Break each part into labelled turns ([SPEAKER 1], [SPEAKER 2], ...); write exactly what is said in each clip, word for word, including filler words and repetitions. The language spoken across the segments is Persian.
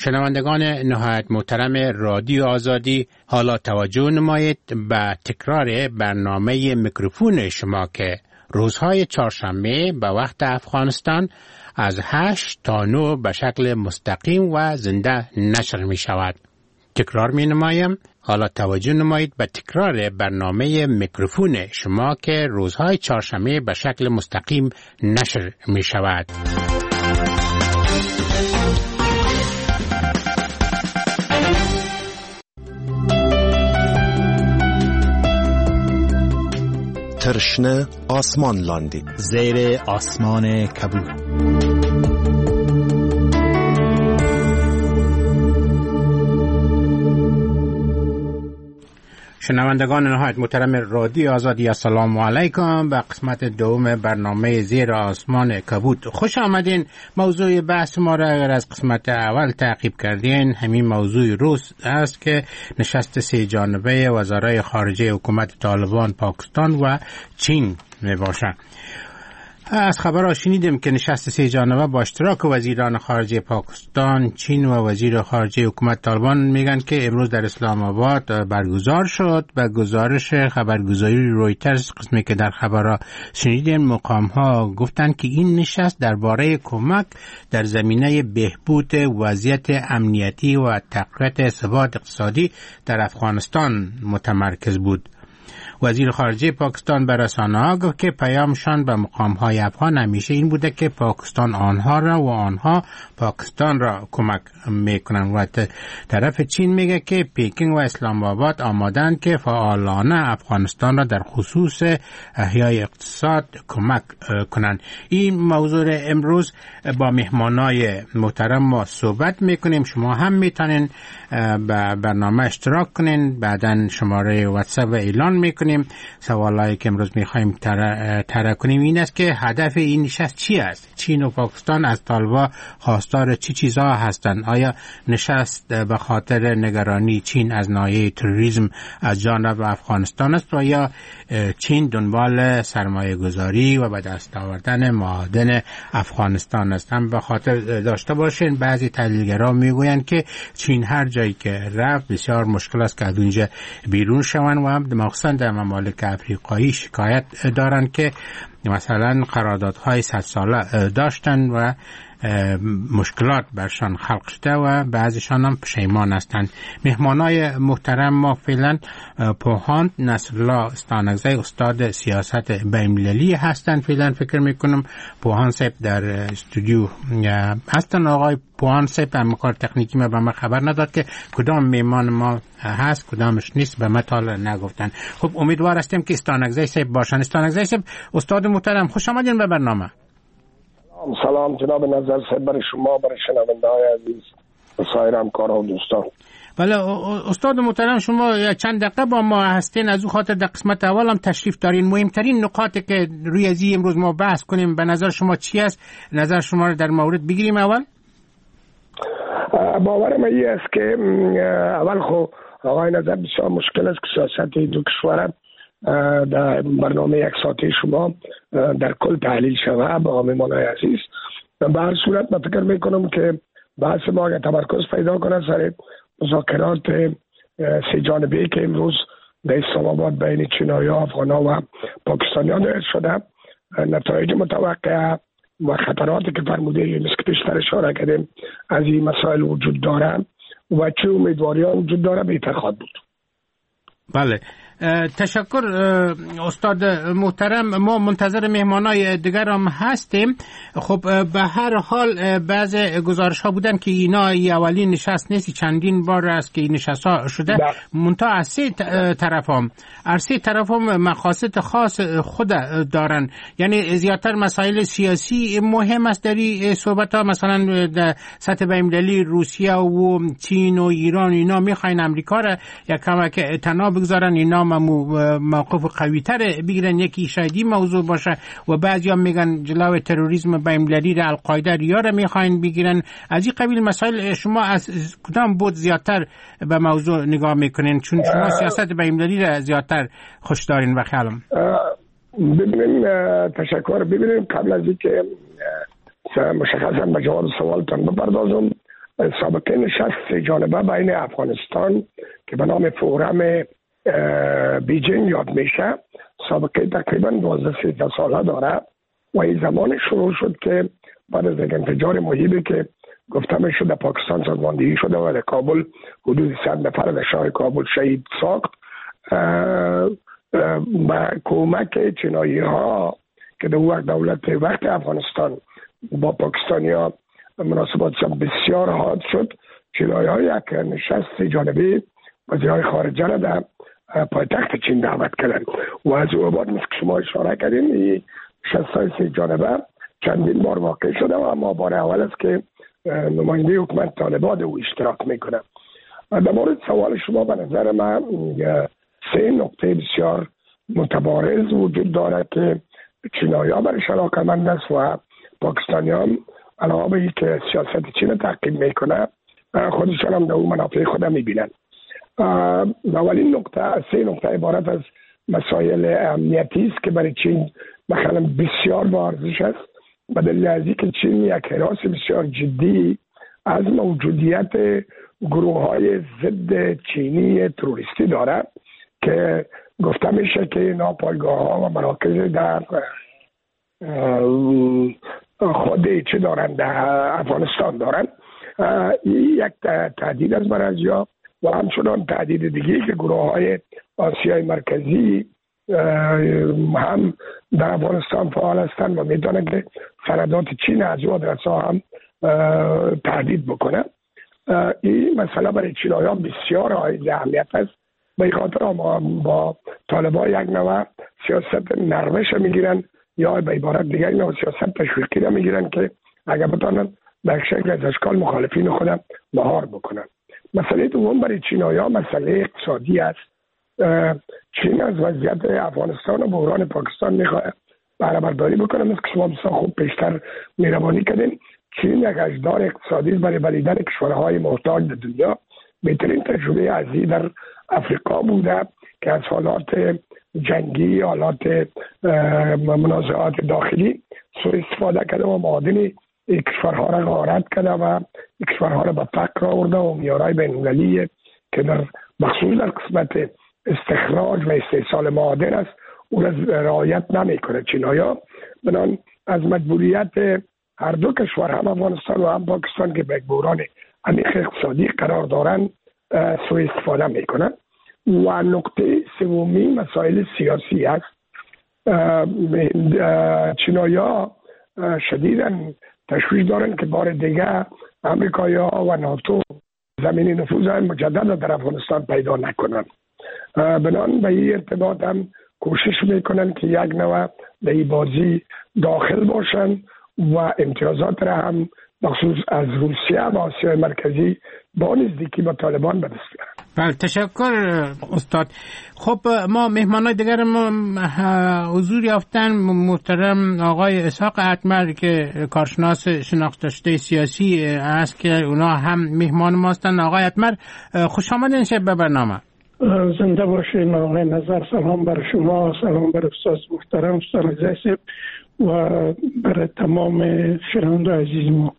[SPEAKER 1] شنوندگان نهایت محترم رادیو آزادی، حالا توجه نمایید به تکرار برنامه میکروفون شما که روزهای چهارشنبه به وقت افغانستان از هشت تا نه به شکل مستقیم و زنده نشر می شود. تکرار می نمایم، حالا توجه نمایید به تکرار برنامه میکروفون شما که روزهای چهارشنبه به شکل مستقیم نشر می شود.
[SPEAKER 2] ترشنه آسمان لاندی
[SPEAKER 3] زیر آسمان کبود.
[SPEAKER 1] شنوندگان نهایت محترم رادیو آزادی، السلام علیکم. به قسمت دوم برنامه زیر آسمان کبود خوش آمدین. موضوع بحث ما را اگر از قسمت اول تعقیب کردین، همین موضوع روز است که نشست سه جانبه وزرای خارجه حکومت طالبان پاکستان و چین می باشد. از خبرها شنیدیم که نشست سه جانبه با اشتراک وزیران خارجه پاکستان، چین و وزیر خارجه حکومت طالبان میگن که امروز در اسلام آباد برگزار شد. به گزارش خبرگزاری رویترز، قسمی که در خبرها شنیدیم، مقام ها گفتند که این نشست درباره کمک در زمینه بهبود وضعیت امنیتی و تقویت ثبات اقتصادی در افغانستان متمرکز بود. وزیر خارجه پاکستان به رسانه‌ها گفت که پیامشان به مقام‌های افغان همیشه این بوده که پاکستان آنها را و آنها پاکستان را کمک میکنند. و طرف چین میگه که پکین و اسلام آباد آمادند که فعالانه افغانستان را در خصوص احیای اقتصاد کمک کنند. این موضوع امروز با مهمانای محترم ما صحبت میکنیم. شما هم میتونین به برنامه اشتراک کنین، بعدن شماره واتساپ اعلان میکنیم. سوالایی که امروز میخوایم طرح کنیم این است که هدف این نشست چی است؟ چین و پاکستان از طالبان خواستار چی چیزها هستند؟ آیا نشست به خاطر نگرانی چین از ناحیه تروریسم از جانب افغانستان است و یا چین دنبال سرمایه گذاری و به دست آوردن معادن افغانستان است؟ هم به خاطر داشته باشین بعضی تحلیلگران میگویند که چین هر جایی که رفت بسیار مشکل است که از اونجا بیرون شوند و مخصوصا در ممالک افریقایی شکایت دارند که مثلا قراردادهای صد ساله داشتن و مشکلات برشان خلق شده و بعضیشان هم پشیمان هستند. مهمانای محترم ما فعلا پوهاند نصرالله استانکزی، استاد سیاست بین‌المللی هستند. فعلا فکر میکنم پوهاند صاحب در استودیو هستن. آقای پوهاند صاحب در مکار تکنیکی ما به ما خبر نداد که کدام مهمان ما هست کدامش نیست، به ما تال نگفتن. خب امیدوار هستیم که استانکزی صاحب باشن. استانکزی صاحب استاد محترم خوش آمدین به برنامه.
[SPEAKER 4] سلام جناب نظر صاحب، برای شما، برای شنونده های عزیز و سایر همکاران و دوستان.
[SPEAKER 1] بله استاد محترم، شما چند دقیقه با ما هستین، از او خاطر در قسمت اول هم تشریف دارین. مهمترین نکاتی که روی ازی امروز ما بحث کنیم به نظر شما چی است؟ نظر شما رو در مورد بگیریم. اول
[SPEAKER 4] باور من این است که اول خو آقای نظر بسیار مشکل است که سیاست دو کشور در برنامه یک ساعته شما در کل تحلیل شود. با مهمانای عزیز به هر صورت من فکر میکنم که بحث ما اگر تمرکز پیدا کنه سر مذاکرات سه جانبه‌ای که امروز در اسلام آباد بین چینایی ها، افغان ها و پاکستانیان دایر شده، نتایج متوقع و خطراتی که فرموده یونس که پیشتر اشاره کردیم از این مسائل وجود داره و چه امیدواریان وجود داره بهتر خواهد بود.
[SPEAKER 1] بله تشکر استاد محترم. ما منتظر مهمانای دیگر هم هستیم. خب به هر حال بعض گزارش ها بودن که اینا ای اولین نشست نیست، چندین بار است که این نشست ها شده. منتها از سه طرف هم از سه طرف هم مقاصد خاص خود دارن، یعنی زیادتر مسائل سیاسی مهم است در این صحبت ها. مثلا در سطح بین‌المللی روسیه و چین و ایران اینا میخواین امریکا را یک کمک تنها بگذارن، اینا موقف قوی تر بگیرن، یکی شاید این موضوع باشه. و بعضی هم میگن جلوی تروریسم بین‌المللی را القاعده ریا را میخواین بگیرن. از این قبیل مسائل شما از کدام بود زیادتر به موضوع نگاه میکنین؟ چون شما سیاست بین‌المللی را زیادتر خوش دارین. بخیالم
[SPEAKER 4] ببینین تشکر. ببینین قبل از اینکه مشخصا به جواب سوالتان بپردازم، سابقه نشست سه جانبه بین افغانستان که به نام فورم بیجینگ یاد میشه سابقه تقریبا دوازده سیزده ساله داره و این زمان شروع شد که بعد از یک انفجار مهیبی که گفته می شده پاکستان سازماندهی شده و در کابل حدود صد نفر در شهر کابل شهید ساخت با کمک چینایی ها که در وقت دولت وقت افغانستان با پاکستانی ها مناسبات بسیار حاد شد. چینایی ها یک نشست جانبی وزیرهای خارجه را در پایتخت چین دعوت کردن و از او بعد مثل که شما اشاره کردین این نشست‌های سه جانبه چندین بار واقع شده و اما بار اول است که نماینده حکومت طالبان او اشتراک میکنه. در مورد سوال شما به نظر من سه نقطه بسیار متبارز وجود دارد که چینایی ها برش علاقه‌مند است و پاکستانی هم علاوه بر اینکه سیاست چین تعقیب میکنه خودشان هم در اون منافع خود میبینن. اولین نقطه سه نقطه عبارت از مسائل امنیتی است که برای چین مثلا بسیار با ارزش است به دلیل از اینکه چین یک حراس بسیار جدی از موجودیت گروه های ضد چینی تروریستی دارد که گفته میشه که اینا پایگاه ها و مراکز در خود چه دارن در افغانستان دارن. این یک تهدید از برازیا و همچنان تهدید دیگه که گروه های آسیای مرکزی هم در افغانستان فعال هستند و میتونه که سندات چین از او آدرس ها هم تهدید بکنه. این مسئله برای چینایی ها بسیار حائز اهمیت است. به خاطر ما با طالبان یک نوع سیاست نرمش میگیرن یا به عبارت دیگر یک نوع سیاست تشویقی را میگیرن که اگر بتونن به شکل از اشکال مخالفین خودم مهار بکنن. مسئله دوم برای چینایی ها مسئله اقتصادی است. چین از وضعیت افغانستان و بحران پاکستان میخواد بهره برداری بکنه. مثل که شما بسیار خوب پیشتر میروانی کردین چین یک اجدار اقتصادی برای بلعیدن کشورهای محتاج در دنیا. بهترین تجربه ازی در افریقا بوده که از حالات جنگی حالات منازعات داخلی سوء استفاده کرده و معادن کشورها را غارت کرده و کشورها را به فقر آورده و معیارهای بین‌المللی که در مخصوص در قسمت استخراج و استحصال معادن است او را رعایت نمیکنه. چینایی‌ها بنان از مجبوریت هر دو کشور هم افغانستان و هم پاکستان که به بحران عمیق اقتصادی قرار دارن سوء استفاده میکنن. و نقطه سومی مسائل سیاسی است. چینایی‌ها شدیداً تشویش دارن که بار دیگه امریکایی‌ها و ناتو زمین نفوذ مجدد در افغانستان پیدا نکنن. بنان به این ارتباط هم کوشش میکنن که یک نوع به این بازی داخل باشن و امتیازات را هم مخصوص از روسیه و آسیای مرکزی با نزدیکی با طالبان به دست بیارن.
[SPEAKER 1] بله تشکر استاد. خب ما مهمانای دیگر ما حضور یافتن محترم آقای اسحاق اتمر که کارشناس شناخته داشته سیاسی است که اونا هم مهمان ما هستند. آقای اتمر خوش آمدین شب به برنامه.
[SPEAKER 5] زنده باشین آقای نظر. سلام بر شما، سلام بر استاد محترم استاد عزیز و بر تمام شنونده عزیز ما.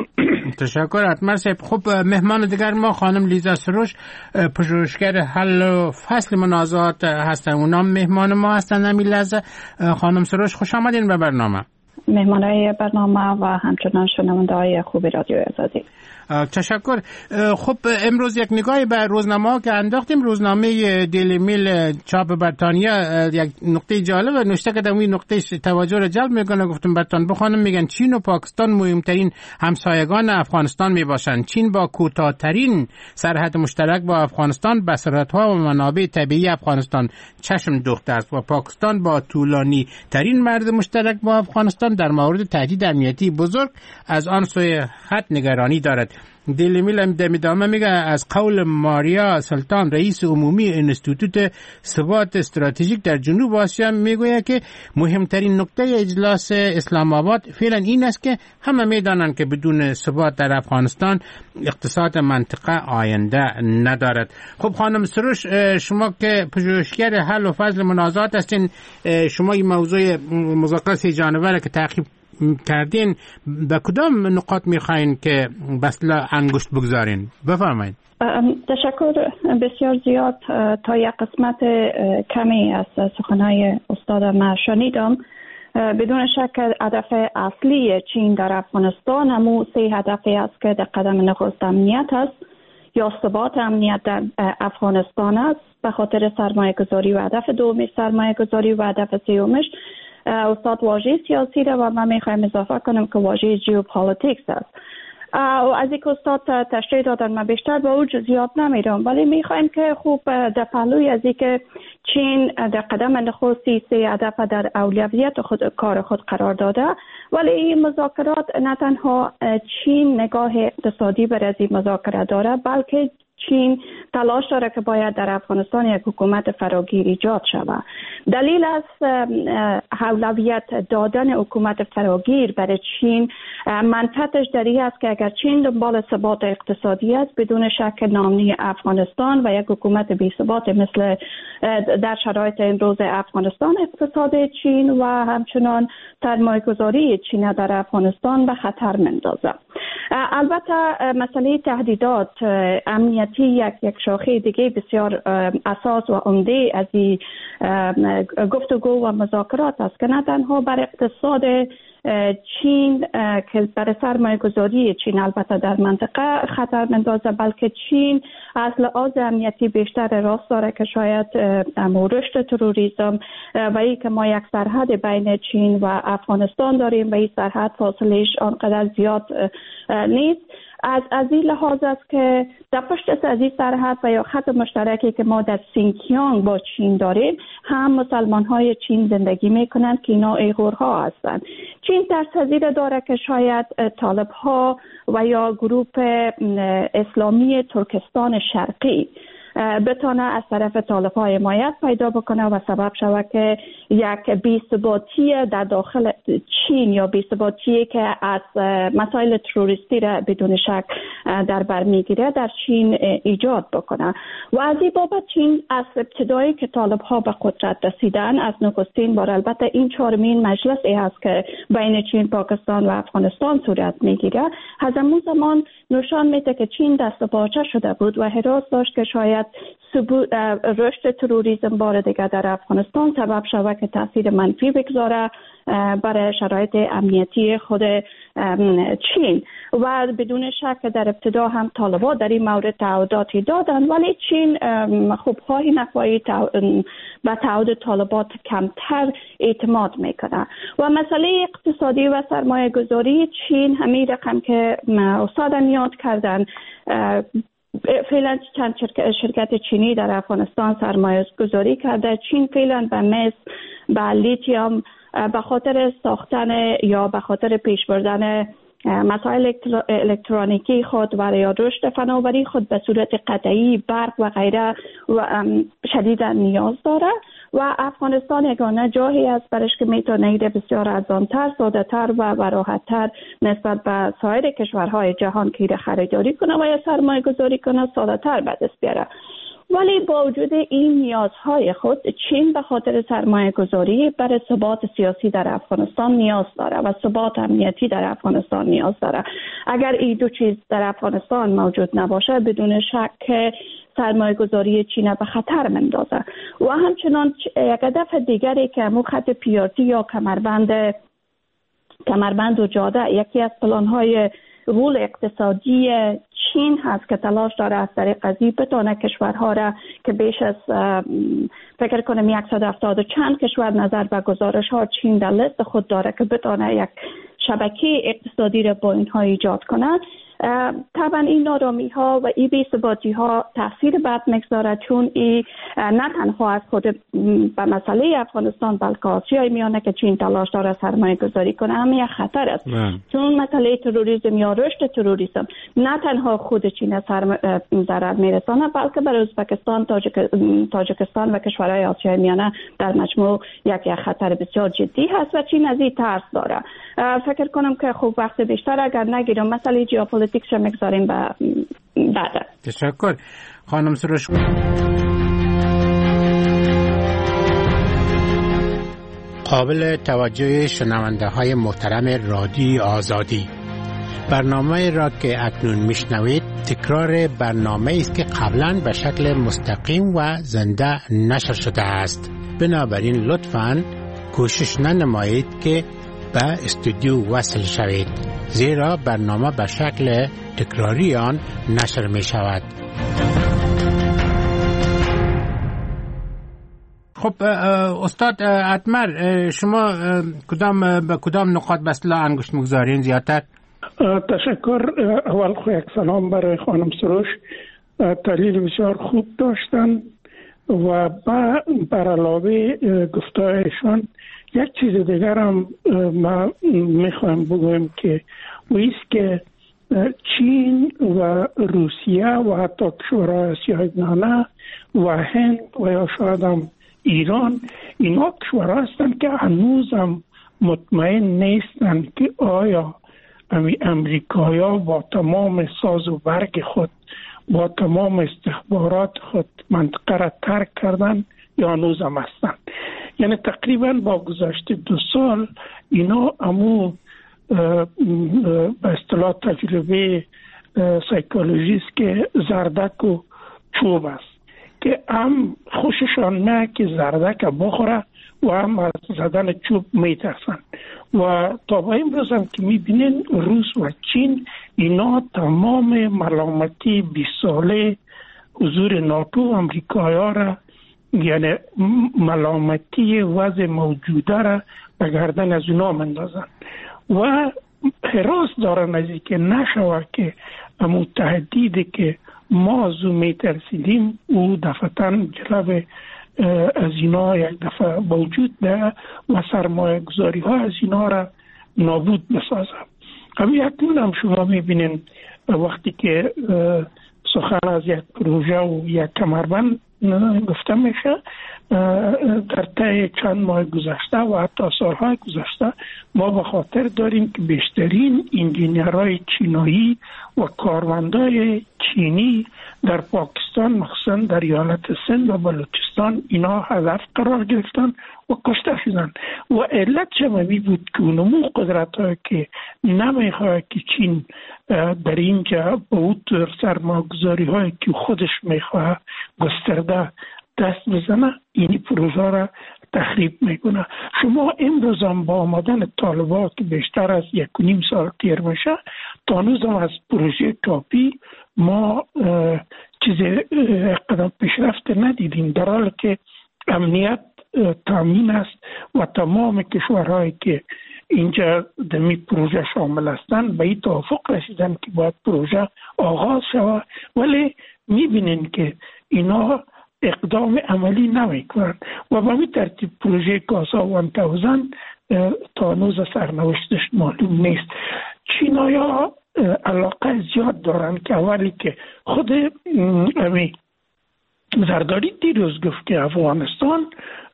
[SPEAKER 1] تشکر اتمر صاحب. خب مهمان دیگر ما خانم لیزا سروش پژوهشگر حل و فصل منازعات هستن. اونا مهمان ما هستن. همین لحظه خانم سروش خوش آمدین به برنامه.
[SPEAKER 6] مهمانای برنامه و همچنان شنونده های خوب رادیو آزادی.
[SPEAKER 1] تشکر. خب امروز یک نگاهی به روزنامه که انداختیم. روزنامه دیلی میل چاپ بریتانیا یک نقطه جالب نوشته که در این نقطه توجه را جلب میکنه. گفتم براتون بخوانم. میگن چین و پاکستان مهمترین همسایگان افغانستان میباشند. چین با کوتاه‌ترین سرحد مشترک با افغانستان به ثروت‌ها و منابع طبیعی افغانستان چشم دوخته است و پاکستان با طولانی ترین مرز مشترک با افغانستان در مورد تهدید امنیتی بزرگ از آن سوی خط نگرانی دارد. دیلی میل هم در ادامه میگه از قول ماریا سلطان رئیس عمومی انستیتوت ثبات استراتژیک در جنوب آسیا میگوید که مهمترین نکته اجلاس اسلام آباد فعلا این است که همه میدانند که بدون ثبات در افغانستان اقتصاد منطقه آینده ندارد. خب خانم سروش شما که پژوهشگر حل و فصل منازعات هستین، شما این موضوع مذاکره سه جانبه را که تعقیب کردین به کدام نقاط میخواین که بسلا انگشت بگذارین؟ بفرمایید.
[SPEAKER 6] تشکر بسیار زیاد. تا یک قسمت کمی از سخنهای استاد ما شنیدم. بدون شک هدف اصلی چین در افغانستان همون سه هدفی است که در قدم نخست امنیت است یا ثبات امنیت در افغانستان است به خاطر سرمایه گذاری و هدف دومی سرمایه گذاری و هدف سومش استاد واژه سیاسی را و من میخوایم اضافه کنم که واژه جیوپالیتیکس است. و از یک استاد تشریح دادن من بیشتر به اون جزئیات نمیرم، ولی میخوایم که خوب در پهلوی از اینکه چین در قدم نخستی سه هدف در اولویت خود کار خود قرار داده، ولی این مذاکرات نه تنها چین نگاه اقتصادی بر از این مذاکره داره، بلکه چین تلاش داره که باید در افغانستان یک حکومت فراگیر ایجاد شود. دلیل از اولویت دادن حکومت فراگیر برای چین منطقش در این است که اگر چین دنبال ثبات اقتصادی است، بدون شک نامنی افغانستان و یک حکومت بی ثبات مثل در شرایط امروز افغانستان اقتصاد چین و همچنان سرمایه‌گذاری چین در افغانستان به خطر میندازه. البته مسئله تهدیدات امنیتی یک یک شاخه دیگه بسیار اساس و عمده از این گفتگو و مذاکرات است که نه تنها بر اقتصاد چین که برای سرمایه گذاری چین البته در منطقه خطر مندازه، بلکه چین از لحاظ امنیتی بیشتر راست داره که شاید رشد تروریسم و ای که ما یک سرحد بین چین و افغانستان داریم و این سرحد فاصلهش آنقدر زیاد نیست. از از این لحاظ است که در پشت از این سرحد و یا خط مشترکی که ما در سینکیانگ با چین داریم، هم مسلمان های چین زندگی میکنند که اینا ایغورها هستند. چین ترس‌پذیر داره که شاید طالب ها و یا گروه اسلامی ترکستان شرقی بتونه از طرف طالب ها حمایت پیدا بکنه و سبب شود که یک بی‌ثباتی در داخل چین یا بی‌ثباتی که از مسائل تروریستی را بدون شک در بر میگیره در چین ایجاد بکنه. و از این بابت چین از ابتدایی که طالب ها به قدرت رسیدن، از نخستین بار، البته این چهارمین مجلس ای هست که بین چین، پاکستان و افغانستان صورت میگیره، از اون زمان نشان میده که چین دست پاچه شده بود و هراس داشت که شاید رشد تروریسم بار دیگه در افغانستان سبب شود که تاثیر منفی بگذاره برای شرایط امنیتی خود چین. و بدون شک در ابتدا هم طالبان در این مورد تعهداتی دادن، ولی چین خوب خواهی نخواهی به تعهد طالبان کمتر اعتماد میکنه. و مسئله اقتصادی و سرمایه گذاری چین، همین رقم که استادان یاد کردن، فعلا چند شرکت چینی در افغانستان سرمایه گذاری کرده. چین فعلا به مس، به لیتیوم، به خاطر ساختن یا به خاطر پیش بردن مسائل الکترونیکی خود و یا رشد فناوری خود به صورت قطعی برق و غیره و شدیدا نیاز داره و افغانستان یگانه جایی است برش که میتونه بسیار ارزان‌تر، ساده‌تر و راحت‌تر نسبت به سایر کشورهای جهان که خریداری کنه و یا سرمایه گذاری کنه ساده‌تر به دست بیاره. ولی با وجود این نیازهای خود، چین به خاطر سرمایه گذاری برای ثبات سیاسی در افغانستان نیاز داره و ثبات امنیتی در افغانستان نیاز داره. اگر این دو چیز در افغانستان موجود نباشه، بدون شک سرمایه گذاری چین به خطر مندازه. و همچنان یک هدف دیگری که همون خط پیارتی یا کمربند کمربند و جاده، یکی از پلان‌های غول اقتصادی چین هست که تلاش داره از طریق قضیه بتونه کشورها را که بیش از فکر کنم صد و هفتاد و چند کشور نظر به گزارش ها چین در لیست خود داره که بتونه یک شبکه اقتصادی را با اینها ایجاد کنه. طبعا این نارامی ها و این بی‌ثباتی ها تاثیر بد میگذاره، چون این نه تنها از خود به مسئله افغانستان بلکه آسیای میانه که چین تلاش داره سرمایه گذاری کنه هم یک خطر است. چون مسئله تروریسم یا رشد تروریسم نه تنها خود چین سر ضرر میرسانه، بلکه برای ازبکستان، تاجک... تاجکستان و کشورهای آسیای میانه در مجموع یک یک خطر بسیار جدی هست و چین از این ترس داره. فکر کنم که خوب وقت بیشتر اگر نگیرم مسئله ژئوپلیتیک رو میگذاریم به بعد.
[SPEAKER 1] تشکر خانم سروش. قابل توجه شنونده های محترم رادیو آزادی، برنامه را که اکنون میشنوید تکرار برنامه است که قبلا به شکل مستقیم و زنده نشر شده است. بنابراین لطفاً کوشش ننمایید که به استودیو وصل شوید، زیرا برنامه به شکل تکراری آن نشر می شود. خب استاد اتمر، شما کدام به کدام نقاط به اصطلاح انگشت می‌گذارین زیادتر؟
[SPEAKER 5] تشکر. اول خو یک سلام برای خانم سروش، تحلیل بسیار خوب داشتن و بر علاوه گفتارشان یک چیز دیگر هم ما میخوایم بگویم که ویست که چین و روسیه و حتی کشورهای آسیای میانه و هند و یا شاید هم ایران، اینا کشورها هستند که هنوز هم مطمئن نیستند که آیا امریکایا با تمام ساز و برگ خود، با تمام استخبارات خود منطقه را ترک کردن یا هنوز هم هستند. یعنی تقریبا با گذشت دو سال اینا امو به اصطلاح تجربه سایکولوژیست که زردک و چوب است که هم خوششان نه که زردک بخوره و هم از زدن چوب میترسن. و تا به امروز هم که میبینین روس و چین اینا تمام ملامتی بیست ساله حضور ناتو و امریکایا را، یعنی ملامتی وضع موجوده را به گردن از اونا مندازن و حراس دارن از اینکه نشوه که امو تهدیدی که ما از او میترسیدیم او دفعتاً جلب از اینا یک دفعه موجود ده و سرمایه گذاری ها از اینا را نابود بسازه. همین اکنون هم شما میبینین وقتی که سخن از یک پروژه و یک کمربند گفته میشه، در طی چند ماه گذشته و حتی سالهای گذشته ما به خاطر داریم که بیشترین انجینیرهای چینایی و کارمندای چینی در پاکستان، مخصوصا در ایالت سند و بلوچستان، اینا هدف قرار گرفتن و کشته شدن. و علت چمی بود که اونمو قدرت های که نمیخواه که چین در اینجا به اون طور سرمایه‌گذاری های که خودش میخواه گسترده دست بزنه، اینی پروژه را تخریب میکنه. شما امروز هم با آمدن طالبان که بیشتر از یک و نیم سال تیر میشه، تا هنوز هم از پروژه تاپی ما چیز قدم پیشرفت ندیدیم، در حالی که امنیت تامین است و تمام کشورهایی که اینجا دمی پروژه شامل هستند به این توافق رسیدن که باید پروژه آغاز شود، ولی میبینین که اینا اقدام عملی نمی کنند و به این ترتیب پروژه کاسا و هزار تا هنوز سرنوشتش معلوم نیست. چینایا علاقه زیاد دارند که اولی که خود امی زرداری دیروز گفت که افغانستان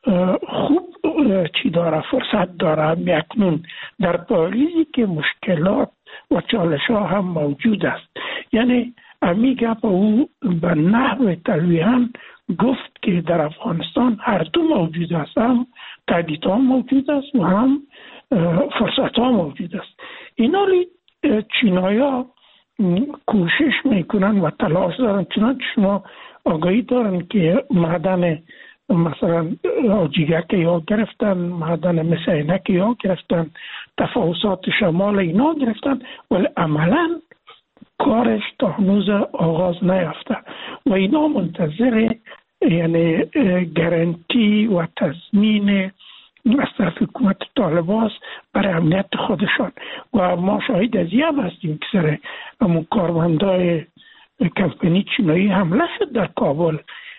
[SPEAKER 5] خوب چی داره، فرصت داره اکنون در پاریزی که مشکلات و چالش ها هم موجود است. یعنی امی گپ او به نحو تلویحاً گفت که در افغانستان هر دو موجود است، هم تهدید ها موجود است و هم فرصت ها موجود است. اینالی چینایا کوشش میکنن و تلاش دارن، چنانچه شما آگاهی دارن که معدن مثلا جیگک یا گرفتن، معدن مثل عینک یا گرفتن، تفاوتات شمال اینا گرفتن، ولی عملا کارش تا هنوز آغاز نیافته و اینا منتظر یعنی گارانتی و تضمین از طرف حکومت طالبان برای امنیت خودشان. و ما شاهد از این هم هستیم که سر همون کارمندای کمپانی چینایی حمله شد در کابل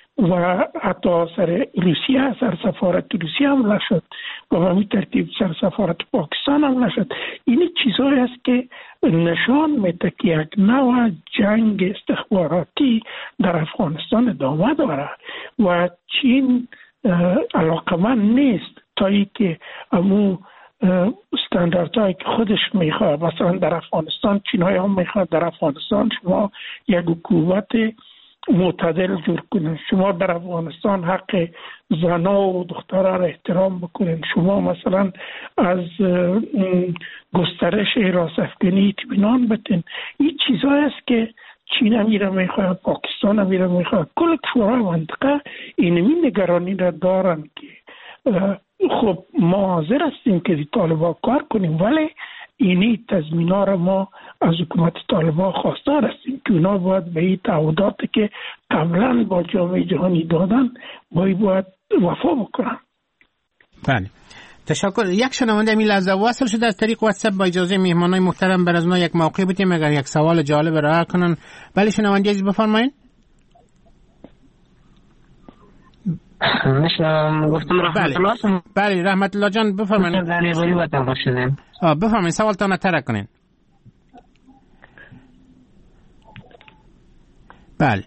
[SPEAKER 5] و حتی سر روسیه، سر سفارت روسیه حمله شد و به همین ترتیب سر سفارت پاکستان حمله شد. این چیزهایی است که نشان میده که یک نوع جنگ استخباراتی در افغانستان ادامه داره و چین علاقمند نیست تا ای که امو استانداردهایی که خودش میخواد، مثلا در افغانستان چینایی هم میخواد در افغانستان شما یک حکومت معتدل جور کنین. شما در افغانستان حق زنا و دخترها را احترام بکنین. شما مثلا از گسترش راست افغانی اطمینان بتین. این چیزایی است که چین هم میره میخواد، پاکستان هم میره میخواد، کل کشورهای منطقه اینمی نگرانی را دارن که خب ما حاضر هستیم که طالبان کار کنیم، ولی اینی تضمین‌ها را ما از حکومت طالبان خواستار هستیم که اونا باید به این تعهداتی که قبلا با جامعه جهانی دادن باید, باید وفا بکنن.
[SPEAKER 1] بله، تشکر. یک شنونده می لحظه وصل شده از طریق واتساپ. با اجازه میهمانای محترم بر از اونها یک موقع بدیم اگر یک سوال جالب راه کنن. بله شنونده عزیز بفرمایید.
[SPEAKER 7] نشنم گفتم رحمت الله هستم.
[SPEAKER 1] بله رحمت الله جان بفرمایید.
[SPEAKER 7] در روی وطن باشید.
[SPEAKER 1] آ بفرمایید سوالتون مطرح کنین. بله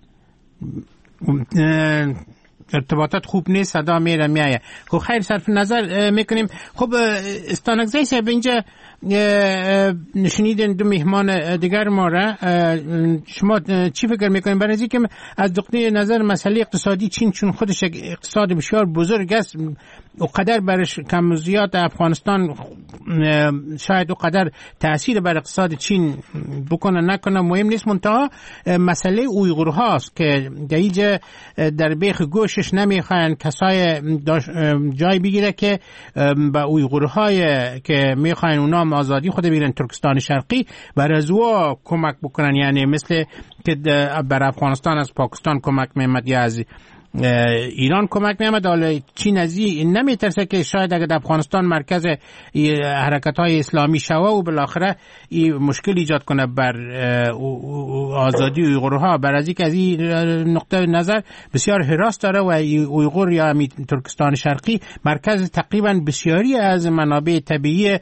[SPEAKER 1] ارتباطات خوب نیست، صدا میره میایه. خب خیر صرف نظر میکنیم. خب استانگزی صاحب اینجا نشنیدین دو میهمان دیگر ما را، شما چی فکر میکنین برای اینکه از نقطه نظر مسئله اقتصادی چین چون خودش اقتصاد بسیار بزرگ است و قدر برش کم و زیاد افغانستان شاید و قدر تأثیر بر اقتصاد چین بکنه نکنه مهم نیست، منتها مسئله اویغورهاست که در اینجا در بیخ گوشش نمیخواین کسای جای بگیره که به اویغورهای که میخواین اونا آزادی خود بگیرن ترکستان شرقی بر از او کمک بکنن، یعنی مثل که بر افغانستان از پاکستان کمک میامد یا از ایران کمک میامد. حالا چین از این نمیترسه که شاید اگر افغانستان مرکز حرکت های اسلامی شوه و بالاخره این مشکل ایجاد کنه بر آزادی اویغورها. بر از اینکه از این نقطه نظر بسیار حراس داره و اویغور یا ترکستان شرقی مرکز تقریبا بسیاری از منابع طبیعی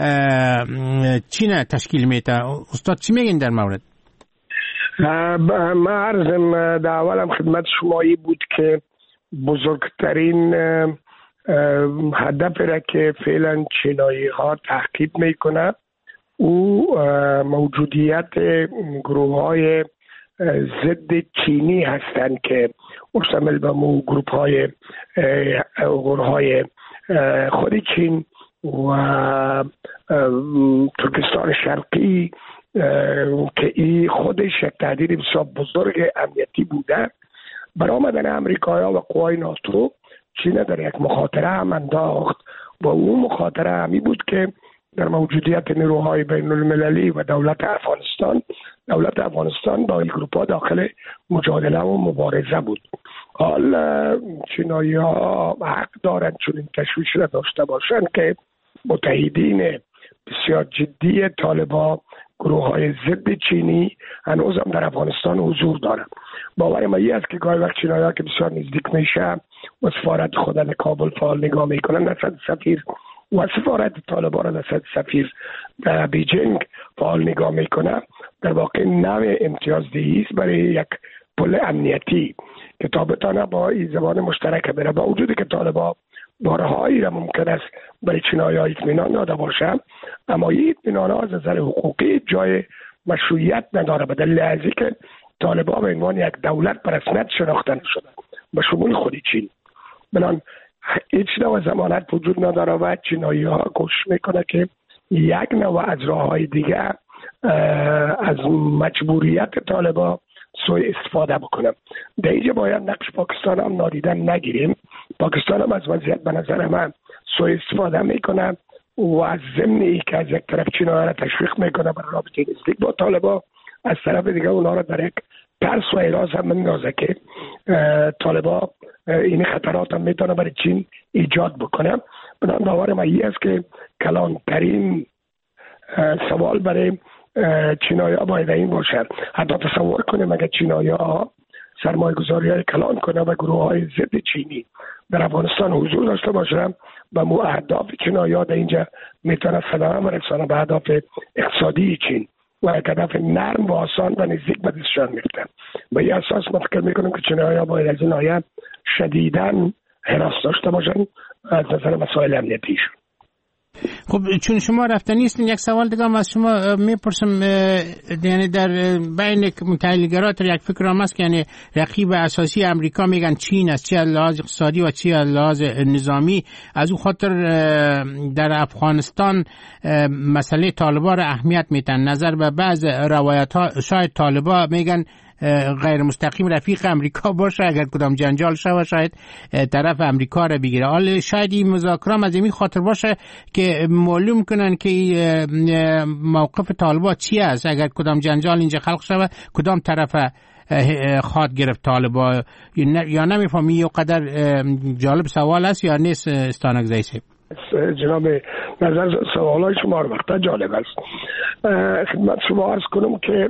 [SPEAKER 1] چین تشکیل میده. استاد چی میگین در مورد؟
[SPEAKER 4] ما عرضم در اولم خدمت شمایی بود که بزرگترین هدف را که فعلا چینایی ها تحقیق میکنه او موجودیت گروه های ضد چینی هستند که مشتمل به مو گروپ های گروه های خود چین و ترکستان شرقی که این خودش یک تهدید بسیار بزرگ امنیتی بوده. برآمدن امریکایی و قوای ناتو چین در یک مخاطره هم انداخت و اون مخاطره همی بود که در موجودیت نیروهای بین المللی و دولت افغانستان دولت افغانستان با این گروپ‌ها داخل مجادله و مبارزه بود. حال چینایی ها حق دارند چون این تشویش را داشته باشند که متحدین بسیار جدی طالبان گروه های ضد چینی هنوز هم در افغانستان حضور دارند. باور ما این است که گاهی وقت چینایی ها که بسیار نزدیک میشه و سفارت خود در کابل فعال نگاه میکنن نسبت سفیر و سفارت طالبان را نسبت سفیر در بیجینگ فعال نگاه میکنه، در واقع نوع امتیازدهی است برای یک پل امنیتی که تا بتانه با این زبان مشترک بره. با وجودی که طالبان بارهایی را ممکن است برای چینایی ها اطمینان داده باشه، اما این اطمینان ها از نظر حقوقی جای مشروعیت نداره، به دلیل از اینکه طالبان به عنوان یک دولت به رسمیت شناخته نشدن به شمول خود چین. بنان هیچ نوع ضمانت وجود نداره و چینایی ها کوشش میکنه که یک نوع از راه های دیگه از مجبوریت طالبان سوء استفاده بکنم. در اینجا باید نقش پاکستان هم نادیدن نگیریم. پاکستان هم از وضعیت به نظر من سوء استفاده میکنه و از ضمن ای که از یک طرف چینایی را تشویق میکنه برای رابطه نزدیک با طالبان، از طرف دیگه اونا را در یک ترس و هراس هم میندازه که طالبان این خطرات هم میتونه برای چین ایجاد بکنه. بنابراین باور من این است که کلانترین سوال برای چینایی ها باید این باشه. حتی تصور کنیم اگر چینایی ها سرمایه گذاری های کلان کنه و گروه های ضد چینی در افغانستان حضور داشته باشه و مو اهداف چینایی ها در اینجا میتونه صدام برسانه به اهداف اقتصادی چین و یک هدف نرم و آسان و نزدیک به دستشان میفتن. به این اساس ما فکر میکنیم که چینایی ها باید از این آیه شدیداً حراس داشته باشن از نظر مسائل امنیتیشون.
[SPEAKER 1] خب چون شما رفته نیستین، یک سوال دیگه هم از شما میپرسم. یعنی در بین تحلیلگرات یک فکر هم است که یعنی رقیب اساسی امریکا میگن چین است، چه لحاظ اقتصادی و چه لحاظ نظامی. از اون خاطر در افغانستان مسئله طالبان را اهمیت میتن. نظر به بعض روایت ها شاید طالبان میگن غیر مستقیم رفیق امریکا باشه، اگر کدام جنجال شود شاید طرف امریکا را بگیره. حالا شاید این مذاکره از این خاطر باشه که معلوم کنن که موقف طالبان چی است، اگر کدام جنجال اینجا خلق شود کدام طرف خواد گرفت طالبان، یا نمیفهمی. یه قدر جالب سوال است یا نیست استانک زیسه؟
[SPEAKER 4] جناب نظر سوالای شما رو وقتا جالب است. خدمت شما عرض کنم که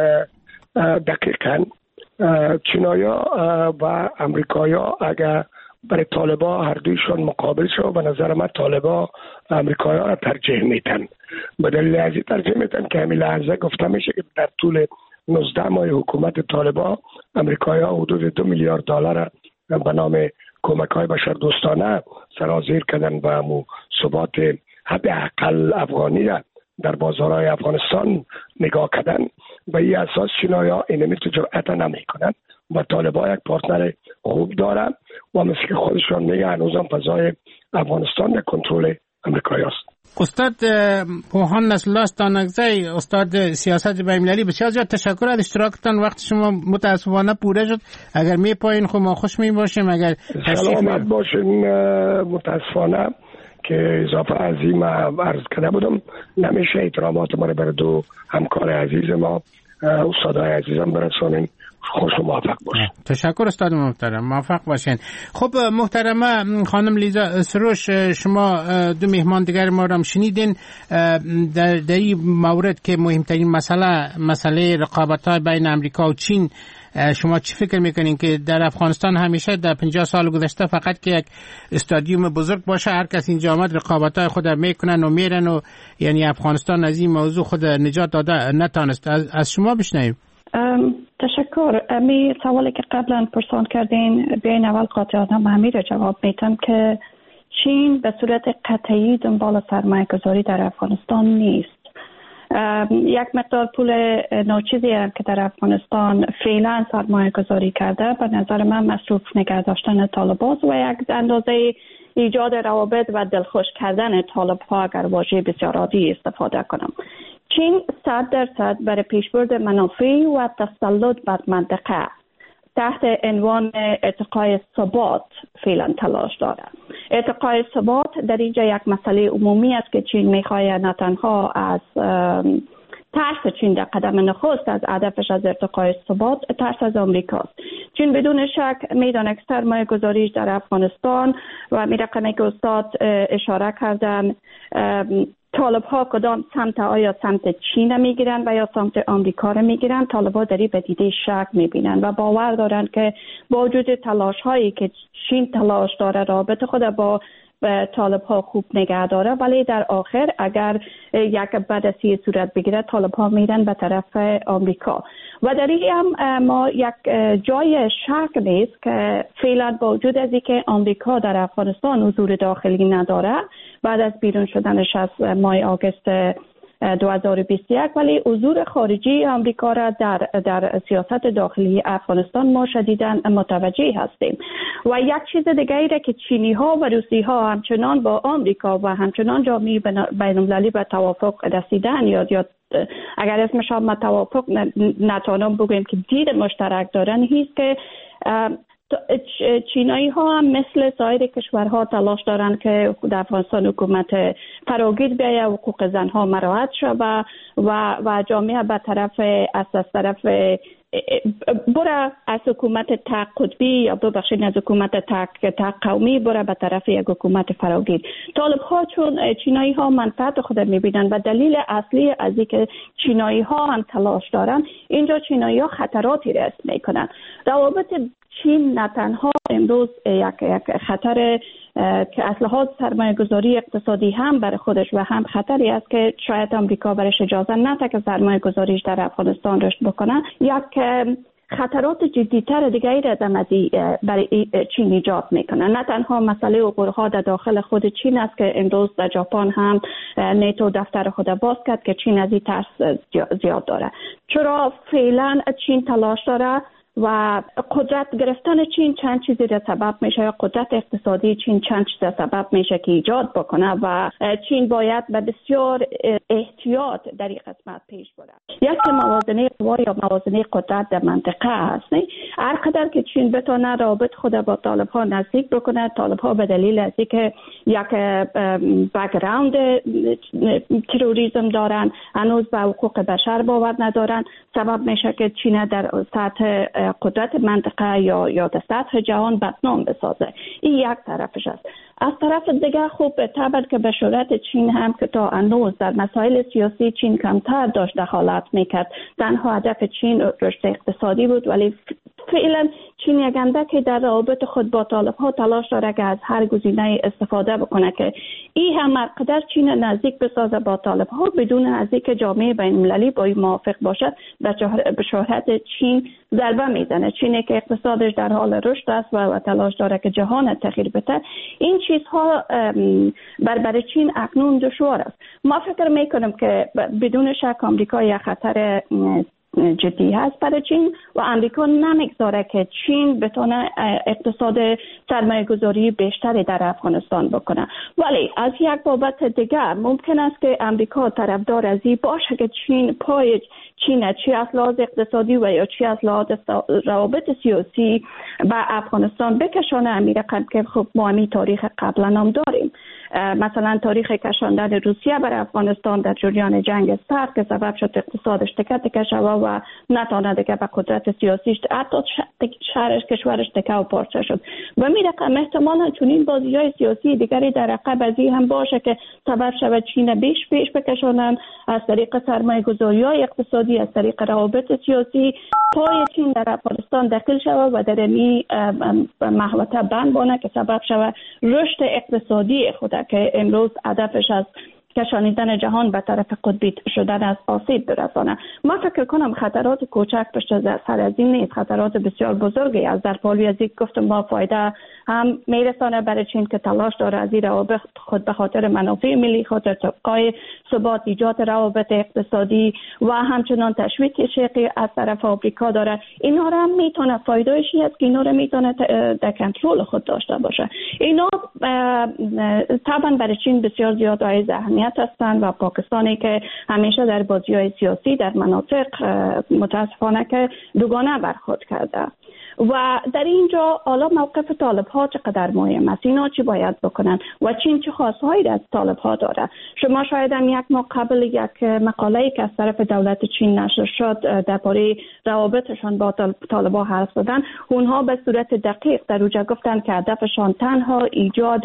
[SPEAKER 4] دقیقاً چینایا و امریکایا اگر برای طالبا هر دویشون مقابل شد، به نظر من طالبا امریکایا را ترجیح میتن. به دلیل از این ترجیح میتن که همین لحظه گفته میشه که در طول نوزده ماه حکومت طالبا امریکایا حدود دو میلیارد دلار به نام کمک های بشردوستانه سرازیر کردن و امو ثبات حداقل افغانی را در بازارهای افغانستان نگاه کردن. به این اساس چینایا اینمی تو جرأت نمی کنن و طالبان یک پارتنر خوب دارن و مثل که خودشان میگه هنوزم فضای افغانستان در کنترل امریکایی است.
[SPEAKER 1] استاد پوهان نسل‌الله استانکزی، استاد سیاست بین‌المللی، بسیار زیاد تشکر از اشتراکتان. وقت شما متاسفانه پوره شد. اگر می پایین خب ما خوش می باشیم. اگر
[SPEAKER 4] سلامت باشین. متاسفانه که اضافه عظیم عرض کرده بودم، نمیشه احترامات ما رو برای دو همکار عزیز ما استادای عزیزم برسانیم. خوش و موفق باشین.
[SPEAKER 1] تشکر استاد محترم، موفق باشین. خب محترمه خانم لیزا سروش، شما دو مهمان دیگر ما را هم شنیدین در در این مورد که مهمترین مسئله مسئله رقابت‌های بین امریکا و چین. شما چی فکر میکنین که در افغانستان همیشه در پنجاه سال گذشته فقط که یک استادیوم بزرگ باشه هر کس اینجا آمد رقابت‌های خود میکنن و میرن و یعنی افغانستان از این موضوع خود نجات داده نتانست؟ از, از شما بشنویم.
[SPEAKER 6] تشکر. امی سوالی که قبلا پرسان کردین بیاین اول قاطعانه همین را جواب میتم که چین به صورت قطعی دنبال سرمایه گذاری در افغانستان نیست. یک مقدار پول ناچیزی هم که در افغانستان فعلا سرمایه گذاری کرده به نظر من مصروف نگه داشتن طالبان و یک اندازه ایجاد روابط و دلخوش کردن طالب ها، اگر واژه بسیار عادی استفاده کنم. چین صد درصد برای پیشبرد منافع و تسلط بر منطقه تحت عنوان ارتقای ثبات فعلا تلاش دارد. ارتقای ثبات در اینجا یک مسئله عمومی است که چین میخواهد نه تنها از ترس چین در قدم نخست از هدفش از ارتقای ثبات ترس از آمریکاست. چین بدون شک میداند که سرمایه گذاریش در افغانستان و می رقمی که استاد اشاره کردن طالب ها کدام سمت، آیا سمت چین میگیرن و یا سمت آمریکا رو میگیرن، طالب ها داری به دیده شک میبینن و باور دارن که با وجود تلاش هایی که چین تلاش داره رابطه خود با طالب ها خوب نگه داره، ولی در آخر اگر یک بدسی صورت بگیره طالب ها میرن به طرف آمریکا و در این هم ما یک جای شک نیست که فعلا با وجود از اینکه آمریکا در افغانستان حضور داخلی نداره بعد از بیرون شدنش از ماه آگوست دو هزار و بیست و یک، ولی حضور خارجی آمریکا را در در سیاست داخلی افغانستان ما شدیداً متوجه هستیم. و یک چیز دیگری را که چینی ها و روسی ها همچنان با آمریکا و همچنان جامعه بین‌المللی به توافق رسیدن یا یا اگر اسمش هم توافق نتوانم بگویم که دید مشترک دارن، هیست که چینایی ها هم مثل سایر کشورها تلاش دارن که در افغانستان حکومت فراگیر بیایه، حقوق زنها مراعات شد و و و جامعه به طرف از طرف برای از حکومت تق قطبی یا ببخشید از حکومت تق تق قومی برای به طرف یک حکومت فراگیر. طالب ها چون چینایی ها منفعت خود میبینن و دلیل اصلی از اینکه چینایی ها هم تلاش دارن، اینجا چینایی ها خطراتی رس میکنن. روابط چین نه تنها امروز یک یک خطر که از لحاظ سرمایه گذاری اقتصادی هم برای خودش و هم خطری است که شاید آمریکا برش اجازه نده که سرمایه گذاریش در افغانستان رشد بکنه. یک خطرات جدیتر دیگری را برای چین ایجاد میکنه. نه تنها مسئله اوغورها در داخل خود چین است که امروز در ژاپن هم نیتو دفتر خود باز کرد که چین از این ترس زیاد داره. چرا فعلا چین تلاش داره و قدرت گرفتن چین چند چیزی را سبب میشه، یا قدرت اقتصادی چین چند چیز سبب میشه که ایجاد بکنه و چین باید به بسیار احتیاط در این قسمت پیش بره. یکی موازنه قوا یا موازنه قدرت در منطقه هست. هر قدر که چین بتونه رابط خود با طالب ها نزدیک بکنه، طالب ها به دلیل از اینکه یک بک‌گراند تروریسم دارن، هنوز به حقوق بشر باور ندارن، سبب میشه که چین در سطح قدرت منطقه یا یا در سطح جهان بدنام بسازه. این یک طرفش است. از طرف دیگه خوب طبعا که به صورت چین هم که تا هنوز در مسائل سیاسی چین کمتر داشت دخالت میکرد، تنها هدف چین رشد اقتصادی بود، ولی فعلا چین یک اندکی در روابط خود با طالب ها تلاش داره که از هر گزینه استفاده بکنه که این هم مرقدر چین نزدیک بسازه با طالب ها بدون از اینکه جامعه بین المللی با این موافق باشد به شهرت چین ضربه میزنه. چین که اقتصادش در حال رشد است و تلاش داره که جهان تغییر بده، این چیزها بر بر چین اکنون دشوار است. ما فکر میکنم که بدون شک آمریکا یک خطر جدی هست برای چین و امریکا نمیگذاره که چین بتونه اقتصاد سرمایه گذاری بیشتری در افغانستان بکنه. ولی از یک بابت دیگر ممکن است که امریکا طرفدار از این باشه که چین پای چین چی از لحاظ اقتصادی و یا چی از لحاظ روابط سیاسی به افغانستان بکشانه. امیر قبل که خب ما همی تاریخ قبلا هم داریم، مثلا تاریخ کشاندن روسیه بر افغانستان در جریان جنگ سرد که سبب شد اقتصادش تکه تکه شود و نتواند دیگه به قدرت سیاسیش حتی شهرش کشورش تکه و پارچه شد. و می رقم احتمالا چون این بازی های سیاسی دیگری در عقب از این هم باشه که سبب شود چین بیش پیش بکشانن از طریق سرمایه گذاری های اقتصادی، از طریق روابط سیاسی پای چین در افغانستان داخل شود و در این محوطه بند بانه که سبب شود رشد اقتصادی خود که امروز هدفش از کشانیدن جهان به طرف قطبی شدن از آسیب برسانه. ما فکر کنم خطرات کوچک پشت سر از این نیست، خطرات بسیار بزرگی از در پالی از این گفتم با فایده هم میرسانه برای چین که تلاش داره از این روابط خود به خاطر منافع ملی، خاطر تبقای ثبات، ایجاد روابط اقتصادی و همچنان تشویق شرقی از طرف آمریکا داره. اینا را هم میتونه فایدهشی است که اینا را میتونه در کنترل خود داشته باشه. اینا طبعا برای چین بسیار زیاد عایز اهمیت هستند و پاکستانی که همیشه در بازی‌های سیاسی در مناطق متاسفانه که دوگانه برخورد کرده و در اینجا حالا موقف طالب ها چقدر مهم است، اینا چی باید بکنن و چین چه خواستهایی از طالب ها داره. شما شاید هم یک ماه قبل یک مقاله‌ای که از طرف دولت چین نشر شد درباره روابطشان با طالب ها حرف زدن، اونها به صورت دقیق در اونجا گفتن که هدفشان تنها ایجاد